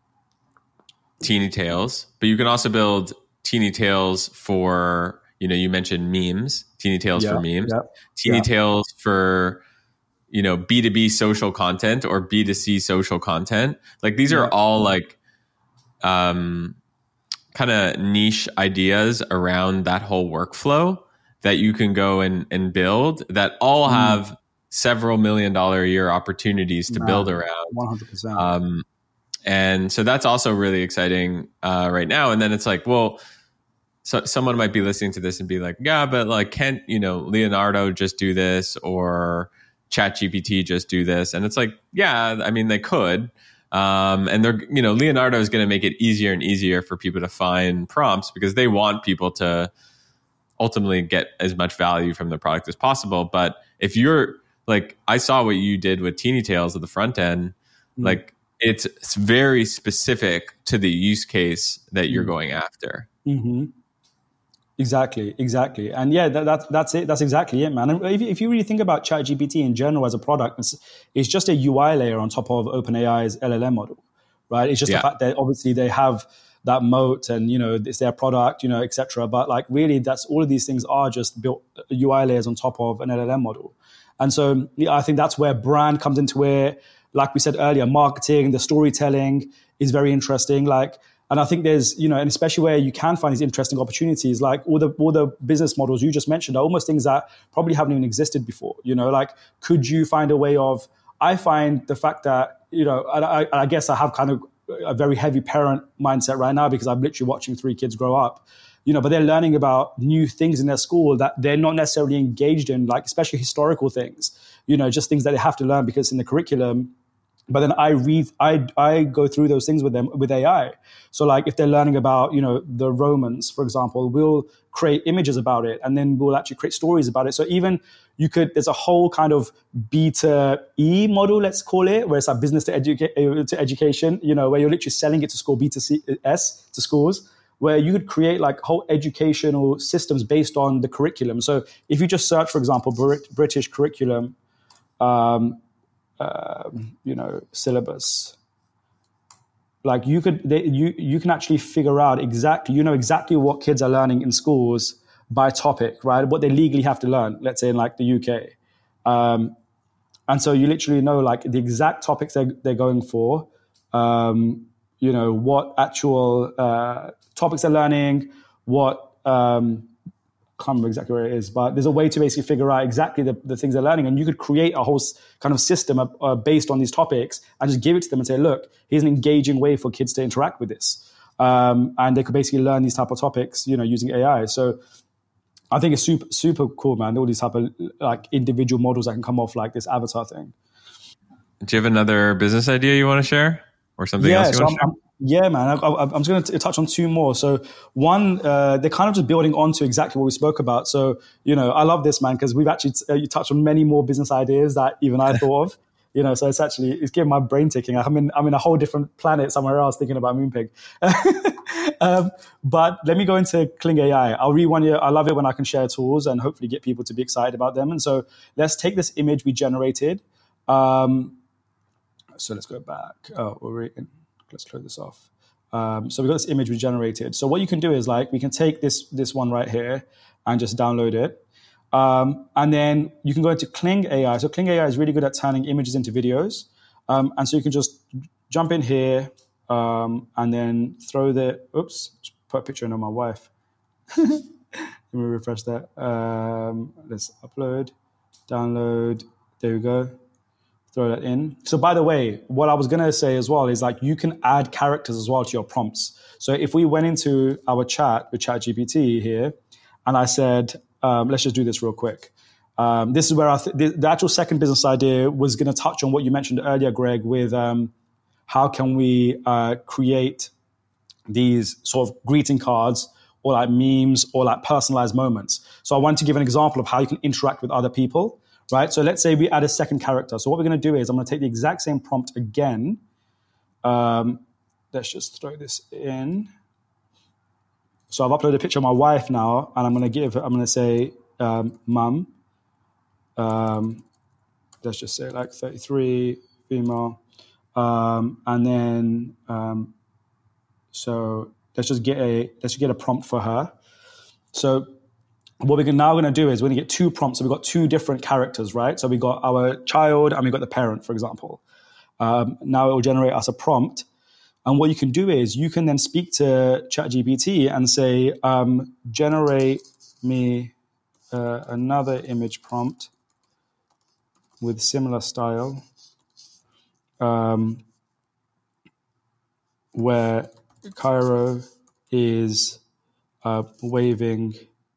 Teeny Tales, but you can also build Teeny Tales for, you know, you mentioned memes, Teeny Tales for memes, Teeny Tales for, you know, B2B social content or B2C social content. Like these are all like kind of niche ideas around that whole workflow that you can go and build that all have several $1 million a year opportunities to build around. 100%. And so that's also really exciting right now. And then it's like, well, so someone might be listening to this and be like, yeah, but like, can't, you know, Leonardo just do this, or ChatGPT just do this? And it's like, yeah, I mean, they could. And they're, you know, Leonardo is going to make it easier and easier for people to find prompts because they want people to ultimately get as much value from the product as possible. But if you're like, I saw what you did with Teeny Tales at the front end, like it's very specific to the use case that you're going after. Exactly. And yeah, that's it. That's exactly it, man. And if you really think about ChatGPT in general as a product, it's just a UI layer on top of OpenAI's LLM model, right? It's just the fact that obviously they have that moat and, you know, it's their product, you know, et cetera. But like really, that's all of these things are just built UI layers on top of an LLM model. And so I think that's where brand comes into it. Like we said earlier, marketing, the storytelling is very interesting. Like, and I think there's, you know, and especially where you can find these interesting opportunities, like all the business models you just mentioned are almost things that probably haven't even existed before. You know, like, could you find a way of, I find the fact that, you know, I guess I have kind of a very heavy parent mindset right now because I'm literally watching 3 kids grow up, you know, but they're learning about new things in their school that they're not necessarily engaged in, like especially historical things, you know, just things that they have to learn because in the curriculum. But then I go through those things with them with AI. So like if they're learning about, you know, the Romans, for example, we'll create images about it and then we'll actually create stories about it. So even there's a whole kind of B2E model, let's call it, where it's like business to education, you know, where you're literally selling it to school, B2CS to schools, where you could create like whole educational systems based on the curriculum. So if you just search, for example, British curriculum, you know, syllabus, like you can actually figure out exactly, you know, exactly what kids are learning in schools by topic, right? What they legally have to learn, let's say in like the UK. And so you literally know like the exact topics they're going for, you know, what actual topics they're learning, what, can't remember exactly where it is, but there's a way to basically figure out exactly the things they're learning. And you could create a whole kind of system based on these topics and just give it to them and say, look, here's an engaging way for kids to interact with this. And they could basically learn these type of topics, you know, using AI. So I think it's super, super cool, man. All these type of like individual models that can come off like this avatar thing. Do you have another business idea you want to share or something else you want to share? Yeah, man. I'm just going to touch on 2 more. So one, they're kind of just building onto exactly what we spoke about. So, you know, I love this, man, because we've actually you touched on many more business ideas that even I thought of. You know, so it's getting my brain ticking. I'm in a whole different planet somewhere else thinking about Moonpig. But let me go into Kling AI. I'll read one here. I love it when I can share tools and hopefully get people to be excited about them. And so let's take this image we generated. So let's go back. Let's close this off. So we've got this image we generated. So what you can do is like, we can take this one right here and just download it. And then you can go into Kling AI. So Kling AI is really good at turning images into videos. And so you can just jump in here and then throw oops, put a picture in of my wife. Let me refresh that. Let's upload, download. There we go. Throw that in. So by the way, what I was going to say as well is like you can add characters as well to your prompts. So if we went into our chat with ChatGPT here and I said, let's just do this real quick. This is where the actual second business idea was going to touch on what you mentioned earlier, Greg, with how can we create these sort of greeting cards or like memes or like personalized moments. So I want to give an example of how you can interact with other people, right? So let's say we add a second character. So what we're going to do is I'm going to take the exact same prompt again. Let's just throw this in. So I've uploaded a picture of my wife now, and I'm going to say, mum. Let's just say like 33, female. And then, so let's just get a prompt for her. So what we're now going to do is we're going to get two prompts. So we've got two different characters, right? So we got our child and we got the parent, for example. Now it will generate us a prompt. And what you can do is you can then speak to ChatGPT and say, generate me another image prompt with similar style, where Cairo is waving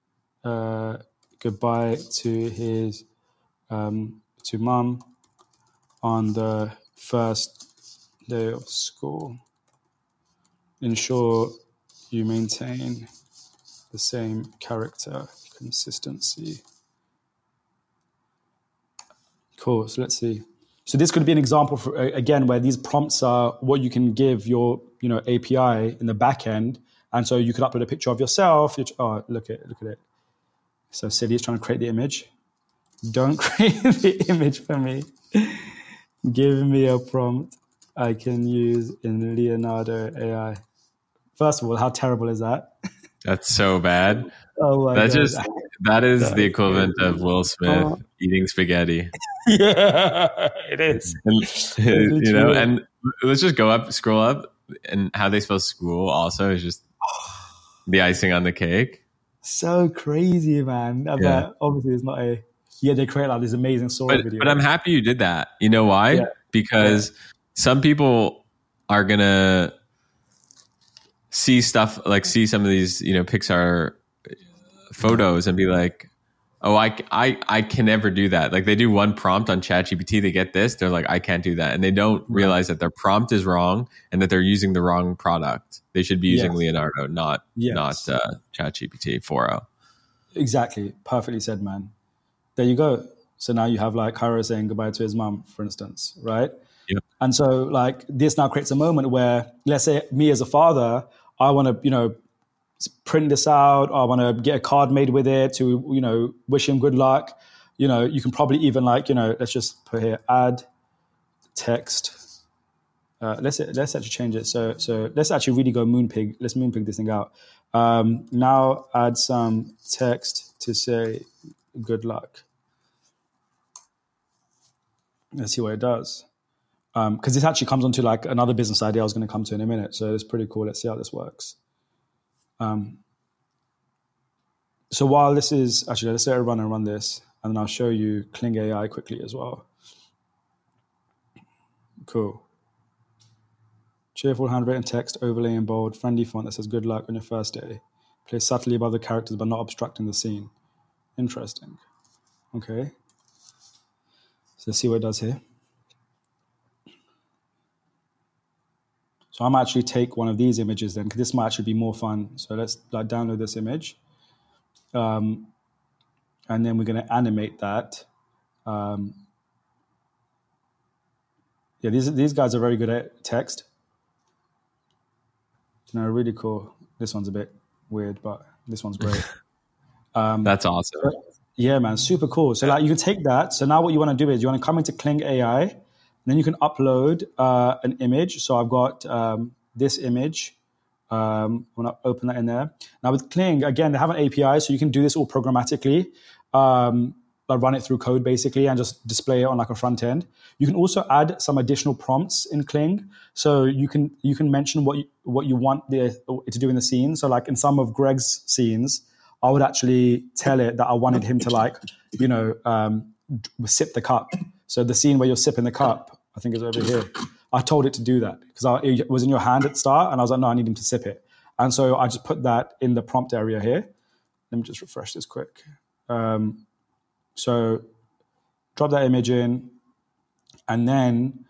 goodbye to his to mum on the first day of school. Ensure you maintain the same character consistency. Cool. So let's see. So this could be an example for, again, where these prompts are what you can give your API in the back end. And so you could upload a picture of yourself. Oh, look at it. So Silly is trying to create the image. Don't create the image for me. Give me a prompt I can use in Leonardo AI. First of all, how terrible is that? That's so bad. Oh my God. That is the equivalent of Will Smith eating spaghetti. Yeah, it is. And, and let's just scroll up, and how they spell school also is just the icing on the cake. So crazy, man. But obviously it's not they create like this amazing story video. But I'm happy you did that. You know why? Yeah. Because some people are going to see stuff, like see some of these, Pixar photos and be like, oh, I can never do that. Like they do one prompt on ChatGPT, they get this, they're like, I can't do that. And they don't realize that their prompt is wrong and that they're using the wrong product. They should be using Leonardo, not ChatGPT 4.0. Exactly. Perfectly said, man. There you go. So now you have like Cairo saying goodbye to his mum, for instance, right? Yeah. And so like this now creates a moment where, let's say me as a father, I want to, print this out, or I want to get a card made with it to, wish him good luck. You can probably even let's just put here, add text. Let's actually change it. So let's actually really go Moonpig. Let's Moonpig this thing out. Now add some text to say good luck. Let's see what it does. Because this actually comes onto like another business idea I was going to come to in a minute. So it's pretty cool. Let's see how this works. So while this is, actually, let's let it run this, and then I'll show you Kling AI quickly as well. Cool. Cheerful handwritten text, overlay in bold, friendly font that says good luck on your first day. Place subtly above the characters but not obstructing the scene. Interesting. Okay. So let's see what it does here. So I might actually take one of these images then, because this might actually be more fun. So let's download this image. And then we're going to animate that. These guys are very good at text. Really cool. This one's a bit weird, but this one's great. That's awesome. Yeah, man, super cool. So you can take that. So now what you want to do is you want to come into Kling AI, and then you can upload an image. So I've got this image. I'm going to open that in there. Now with Kling, again, they have an API, so you can do this all programmatically. Run it through code basically and just display it on like a front end. You can also add some additional prompts in Kling. So you can mention what you want it to do in the scene. So like in some of Greg's scenes, I would actually tell it that I wanted him to sip the cup. So the scene where you're sipping the cup, I think is over here. I told it to do that because it was in your hand at the start, and I was like, no, I need him to sip it. And so I just put that in the prompt area here. Let me just refresh this quick. So drop that image in, and then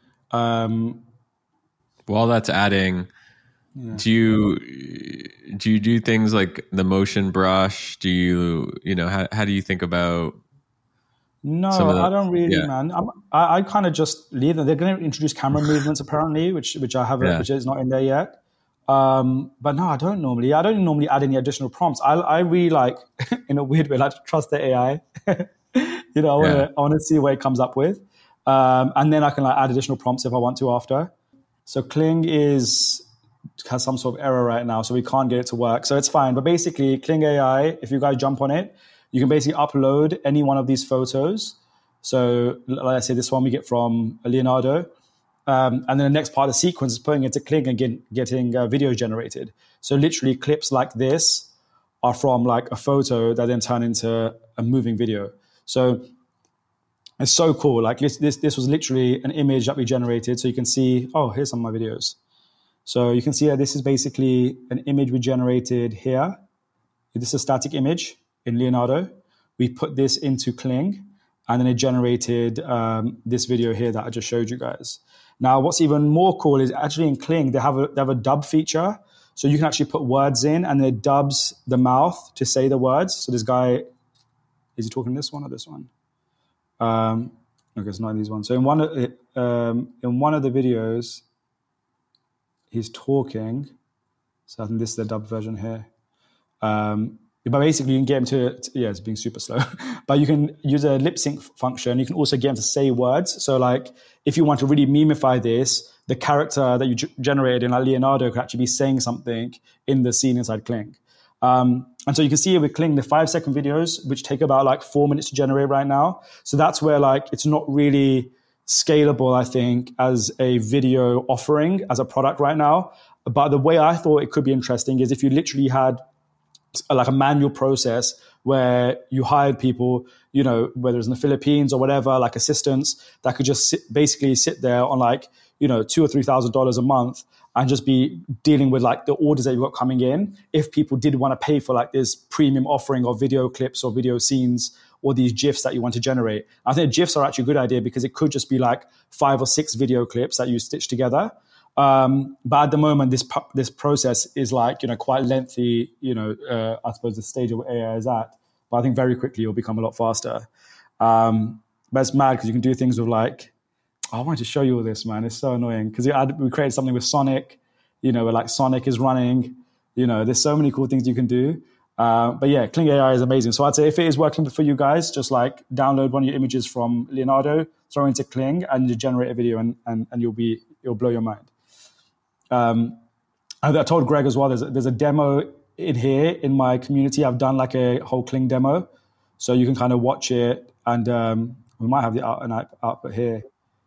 while that's adding, do you do things like the motion brush? Do you know, how do you think about? No, I don't really, man. I kind of just leave them. They're going to introduce camera movements apparently, which I haven't, which is not in there yet. But no, I don't normally add any additional prompts. I really like, in a weird way, like to trust the AI. You know, I want to see what it comes up with, and then I can like add additional prompts if I want to after. So Kling has some sort of error right now, so we can't get it to work. So it's fine. But basically, Kling AI, if you guys jump on it, you can basically upload any one of these photos. So like I say, this one we get from Leonardo. And then the next part of the sequence is putting it to Kling and getting video generated. So literally clips like this are from like a photo that then turn into a moving video. So it's so cool. Like this was literally an image that we generated. So you can see, oh, here's some of my videos. So you can see that this is basically an image we generated here. This is a static image in Leonardo. We put this into Kling, and then it generated this video here that I just showed you guys. Now, what's even more cool is actually in Kling, they have a dub feature. So you can actually put words in, and it dubs the mouth to say the words. So this guy, is he talking this one or this one? Okay, it's not in these ones. So in one of the videos, he's talking. So I think this is the dub version here. But basically, you can get him to it's being super slow. But you can use a lip sync function. You can also get him to say words. So like, if you want to really memify this, the character that you generated in like Leonardo could actually be saying something in the scene inside Kling. And so you can see with Kling, the 5-second videos, which take about like 4 minutes to generate right now. So that's where like, it's not really scalable, I think, as a video offering, as a product right now. But the way I thought it could be interesting is if you literally had like a manual process where you hired people, you know, whether it's in the Philippines or whatever, like assistants that could just basically sit there on like, you know, $2,000 or $3,000 a month and just be dealing with like the orders that you've got coming in. If people did want to pay for like this premium offering of video clips or video scenes or these GIFs that you want to generate. I think GIFs are actually a good idea because it could just be like 5 or 6 video clips that you stitch together. But at the moment, this process is like, you know, quite lengthy, you know, I suppose the stage of where AI is at. But I think very quickly it'll become a lot faster. But it's mad because you can do things with like, I wanted to show you all this, man. It's so annoying because we created something with Sonic, you know, where like Sonic is running, you know, there's so many cool things you can do. But yeah, Kling AI is amazing. So I'd say if it is working for you guys, just like download one of your images from Leonardo, throw into Kling and you generate a video and it'll blow your mind. I told Greg as well, there's a demo in here in my community. I've done like a whole Kling demo. So you can kind of watch it and we might have the output here.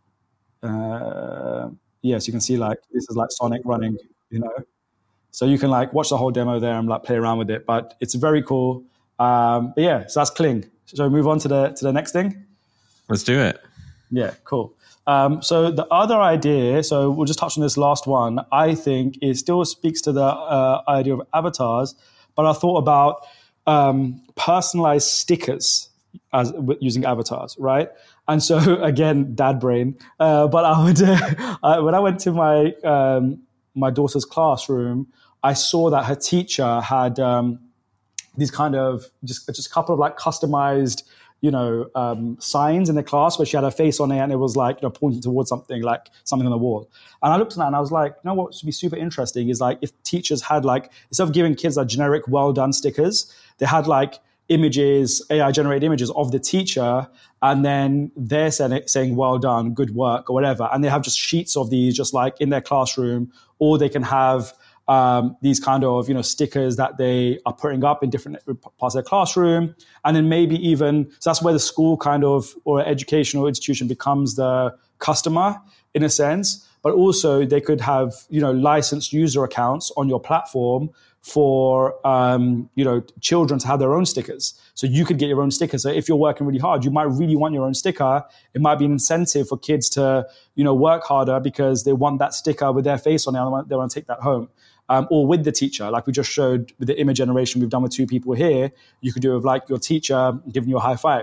Yes, you can see like, this is like Sonic running, you know. So you can like watch the whole demo there and like play around with it, but it's very cool. But yeah, so that's Kling. So move on to the next thing. Let's do it. Yeah, cool. So the other idea, so we'll just touch on this last one, I think it still speaks to the idea of avatars, but I thought about personalized stickers using avatars, right? And so again, dad brain, but I would, when I went to my daughter's classroom, I saw that her teacher had these kind of just a couple of like customized, you know, signs in the class where she had her face on it and it was like, you know, pointing towards something on the wall. And I looked at that and I was like, you know what would be super interesting is like if teachers had like, instead of giving kids like generic well done stickers, they had like images, AI generated images of the teacher, and then they're saying well done, good work or whatever. And they have just sheets of these just like in their classroom, or they can have these kind of, you know, stickers that they are putting up in different parts of their classroom. And then maybe even, so that's where the school kind of, or educational institution becomes the customer in a sense, but also they could have, you know, licensed user accounts on your platform for, you know, children to have their own stickers. So you could get your own sticker. So if you're working really hard, you might really want your own sticker. It might be an incentive for kids to, you know, work harder because they want that sticker with their face on it. They want to take that home. Or with the teacher, like we just showed with the image generation we've done with 2 people here, you could do it with like your teacher giving you a high five.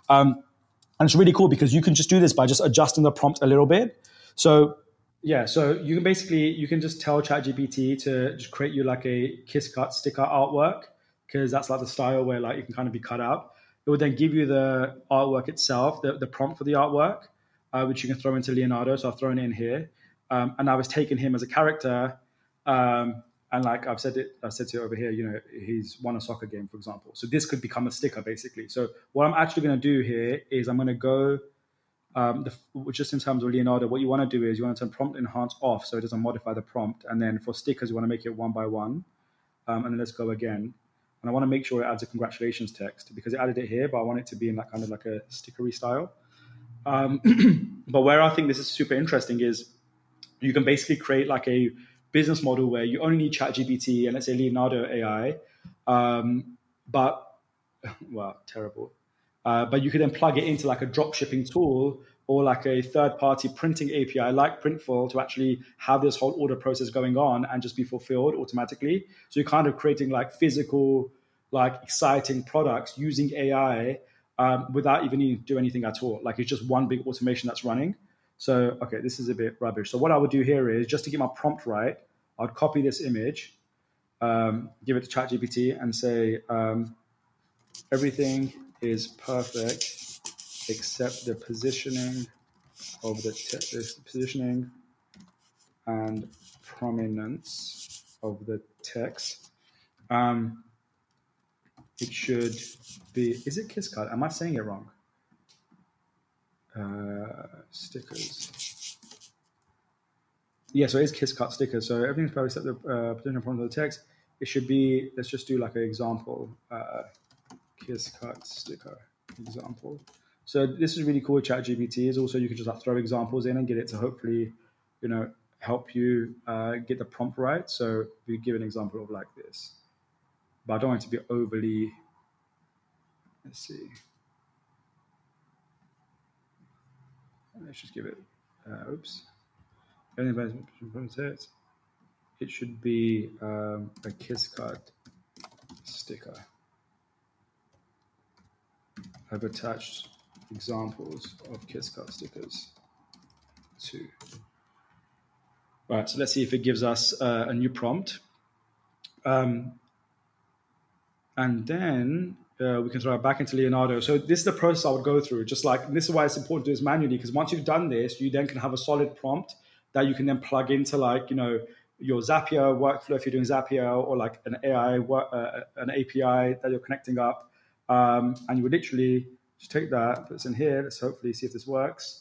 And it's really cool because you can just do this by just adjusting the prompt a little bit. So yeah, so you can just tell ChatGPT to just create you like a KissCut sticker artwork, because that's like the style where like it can kind of be cut out. It will then give you the artwork itself, the prompt for the artwork, which you can throw into Leonardo. So I've thrown it in here. And I was taking him as a character. And like I've said to you over here, you know, he's won a soccer game, for example. So this could become a sticker, basically. So what I'm actually going to do here is I'm going to go, just in terms of Leonardo, what you want to do is you want to turn prompt enhance off so it doesn't modify the prompt. And then for stickers, you want to make it one by one. And then let's go again. And I want to make sure it adds a congratulations text, because it added it here, but I want it to be in that kind of like a stickery style. But where I think this is super interesting is you can basically create like a business model where you only need ChatGPT and let's say Leonardo AI, but you could then plug it into like a drop shipping tool or like a third-party printing API like Printful to actually have this whole order process going on and just be fulfilled automatically. So you're kind of creating like physical, like exciting products using AI without even needing to do anything at all. Like it's just one big automation that's running. So, okay, this is a bit rubbish. So what I would do here is, just to get my prompt right, I'd copy this image, give it to ChatGPT and say, everything is perfect except the positioning of the positioning and prominence of the text. It should be, is it KissCut? Am I saying it wrong? Stickers. Yeah, so it is KissCut stickers. So everything's probably except the position and prominence of the text. It should be, let's just do like an example. KissCut sticker example. So this is really cool with ChatGPT. Is also you can just like throw examples in and get it to hopefully, you know, help you get the prompt right. So we give an example of like this, but I don't want it to be overly. Let's see. Let's just give it. Oops. It should be a KissCut sticker. I've attached examples of KissCut stickers too. Right, so let's see if it gives us a new prompt. And then we can throw it back into Leonardo. So this is the process I would go through. Just like, this is why it's important to do this manually, because once you've done this, you then can have a solid prompt that you can then plug into, like, you know, your Zapier workflow if you're doing Zapier, or like an AI, an API that you're connecting up. And you would literally just take that, put this in here. Let's hopefully see if this works.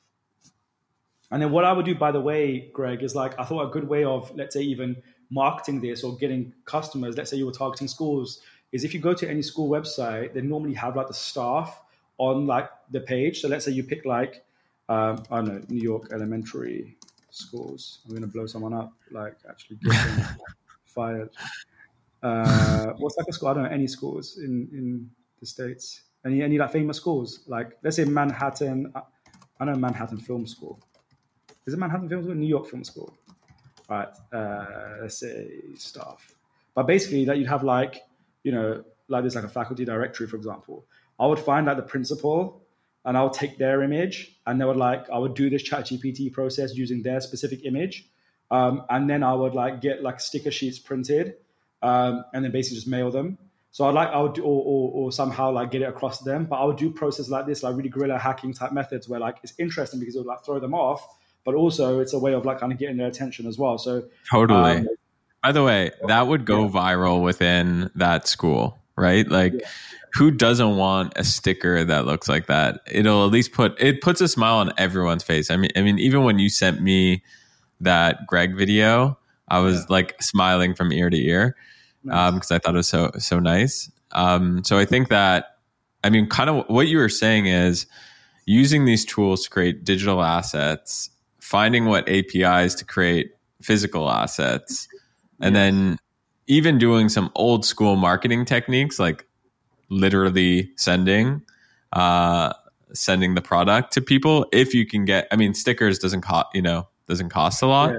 And then what I would do, by the way, Greg, is like, I thought a good way of, let's say, even marketing this or getting customers, let's say you were targeting schools, is if you go to any school website, they normally have like the staff on like the page. So let's say you pick like, I don't know, New York elementary schools. I'm going to blow someone up, like actually get them fired. What's like a school? I don't know, any schools in the States. Any like famous schools? Like, let's say Manhattan. I know Manhattan Film School. Is it Manhattan Film School? New York Film School. All right. Let's say staff. But basically, that you'd have like, you know, like there's like a faculty directory, for example. I would find like the principal, and I would take their image, and they would like, I would do this ChatGPT process using their specific image, and then I would like get like sticker sheets printed, and then basically just mail them. So I would do, or somehow like get it across to them. But I would do process like this, like really guerrilla hacking type methods, where like it's interesting because it would like throw them off, but also it's a way of like kind of getting their attention as well. So totally. By the way, that would go viral within that school, right? Like, who doesn't want a sticker that looks like that? It'll at least puts a smile on everyone's face. I mean, even when you sent me that Greg video, I was like smiling from ear to ear because I thought it was so nice. So I think that, I mean, kind of what you were saying is using these tools to create digital assets, finding what APIs to create physical assets, and then even doing some old school marketing techniques, like literally sending the product to people. If you can get, I mean, stickers doesn't cost a lot.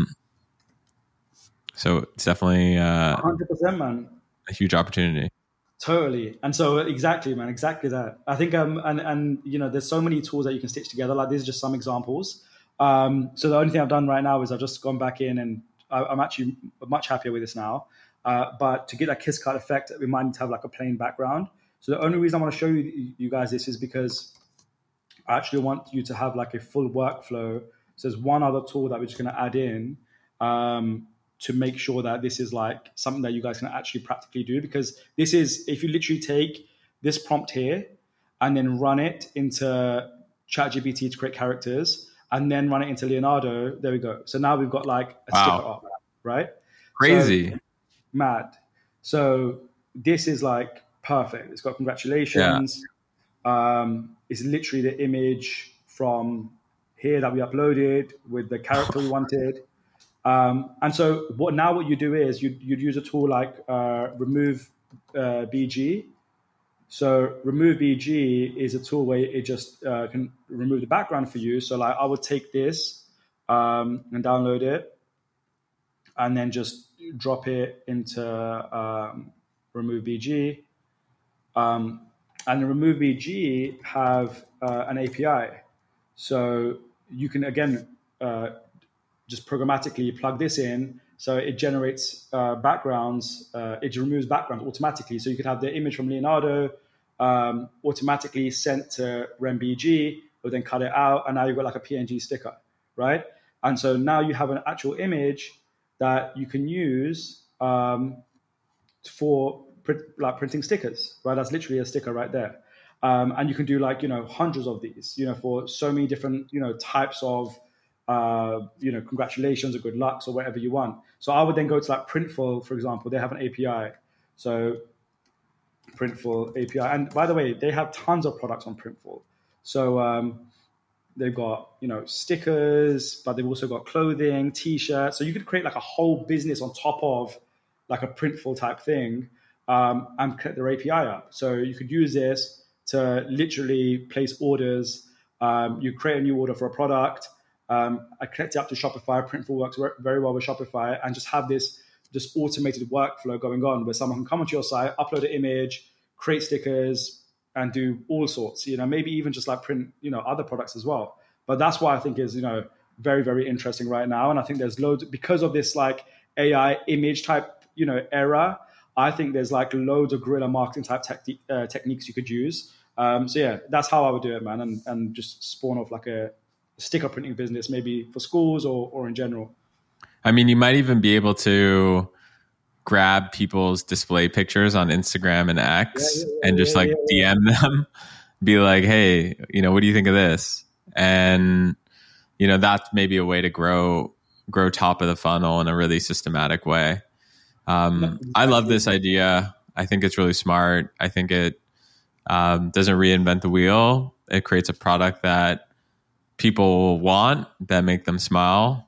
So it's definitely 100%, man. a huge opportunity. Totally. And so exactly, man, exactly that. I think and you know, there's so many tools that you can stitch together. Like these are just some examples. So the only thing I've done right now is I've just gone back in and I'm actually much happier with this now. But to get that kiss cut effect, we might need to have like a plain background. So the only reason I want to show you guys this is because I actually want you to have like a full workflow. So there's one other tool that we're just going to add in to make sure that this is like something that you guys can actually practically do. Because this is, if you literally take this prompt here and then run it into ChatGPT to create characters and then run it into Leonardo, there we go. So now we've got like a sticker art, right? Crazy. So, mad. So this is like perfect. It's got congratulations. It's literally the image from here that we uploaded with the character we wanted. And so what you do is you'd use a tool like remove BG. So remove BG is a tool where it just can remove the background for you. So like I would take this and download it and then just drop it into remove BG. And the remove BG have an API. So you can, again, just programmatically plug this in. So it generates backgrounds. It removes backgrounds automatically. So you could have the image from Leonardo automatically sent to RemBG, but then cut it out. And now you've got like a PNG sticker, right? And so now you have an actual image that you can use for like printing stickers, right? That's literally a sticker right there. And you can do like, hundreds of these, for so many different, types of, congratulations or good lucks or whatever you want. So I would then go to like Printful, for example. They have an API. So Printful API. And by the way, they have tons of products on Printful. So they've got, stickers, but they've also got clothing, T-shirts. So you could create like a whole business on top of like a Printful type thing and create their API up. So you could use this to literally place orders. You create a new order for a product. I connect it up to Shopify. Printful works very well with Shopify, and just have this just automated workflow going on where someone can come onto your site, upload an image, create stickers, and do all sorts. Maybe even just like print, other products as well. But that's what I think is, very, very interesting right now. And I think there's loads because of this like AI image type, era. I think there's like loads of guerrilla marketing type techniques you could use. So yeah, that's how I would do it, man, and just spawn off like a sticker printing business, maybe for schools or in general. I mean, you might even be able to grab people's display pictures on Instagram and X and just DM them, be like, hey, what do you think of this? And, that's maybe a way to grow top of the funnel in a really systematic way. I love this idea. I think it's really smart. I think it doesn't reinvent the wheel. It creates a product that people want, that make them smile.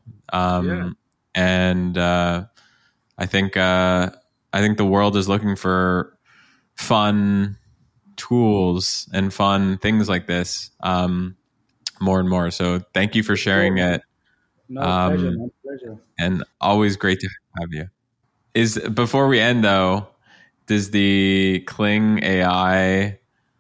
And I think the world is looking for fun tools and fun things like this more and more. So thank you for sharing it. Pleasure, man. Pleasure. And always great to have you. Before we end though, does the Kling AI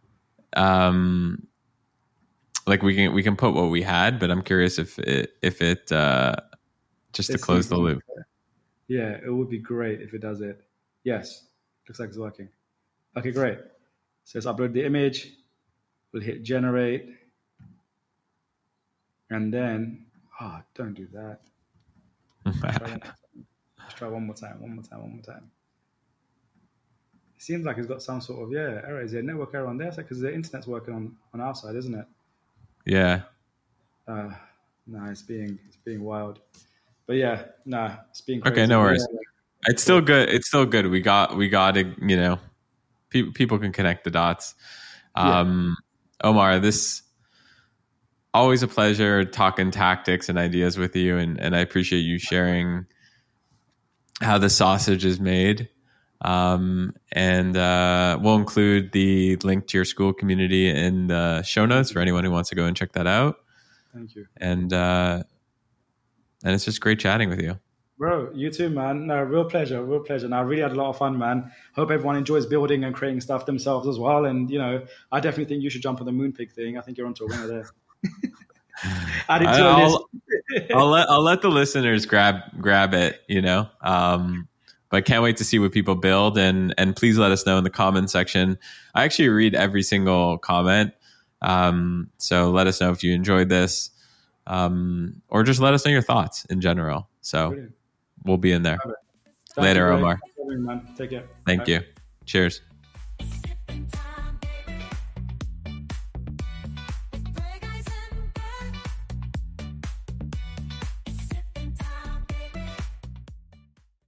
like we can put what we had, but I'm curious if it just to close the loop. Yeah, it would be great if it does it. Yes, looks like it's working. Okay, great. So let's upload the image. We'll hit generate. And then, don't do that. Let's try one more time. It seems like it's got some sort of, error. Is there a network error on there? Because the internet's working on our side, isn't it? Yeah. No, it's being wild. But it's being crazy. Okay, no worries. It's still good. It's still good. We got to, people can connect the dots. Omar, this always a pleasure talking tactics and ideas with you. And I appreciate you sharing how the sausage is made. And we'll include the link to your school community in the show notes for anyone who wants to go and check that out. Thank you. And it's just great chatting with you. Bro, you too, man. No, real pleasure, real pleasure. And I really had a lot of fun, man. Hope everyone enjoys building and creating stuff themselves as well. And, I definitely think you should jump on the Moonpig thing. I think you're onto a winner there. Add it to your list. I'll let the listeners grab it, but can't wait to see what people build. And please let us know in the comment section. I actually read every single comment. So let us know if you enjoyed this, or just let us know your thoughts in general. So Brilliant. we'll be in there. Thank Later, you, Omar. man. Take care. Thank you. Cheers.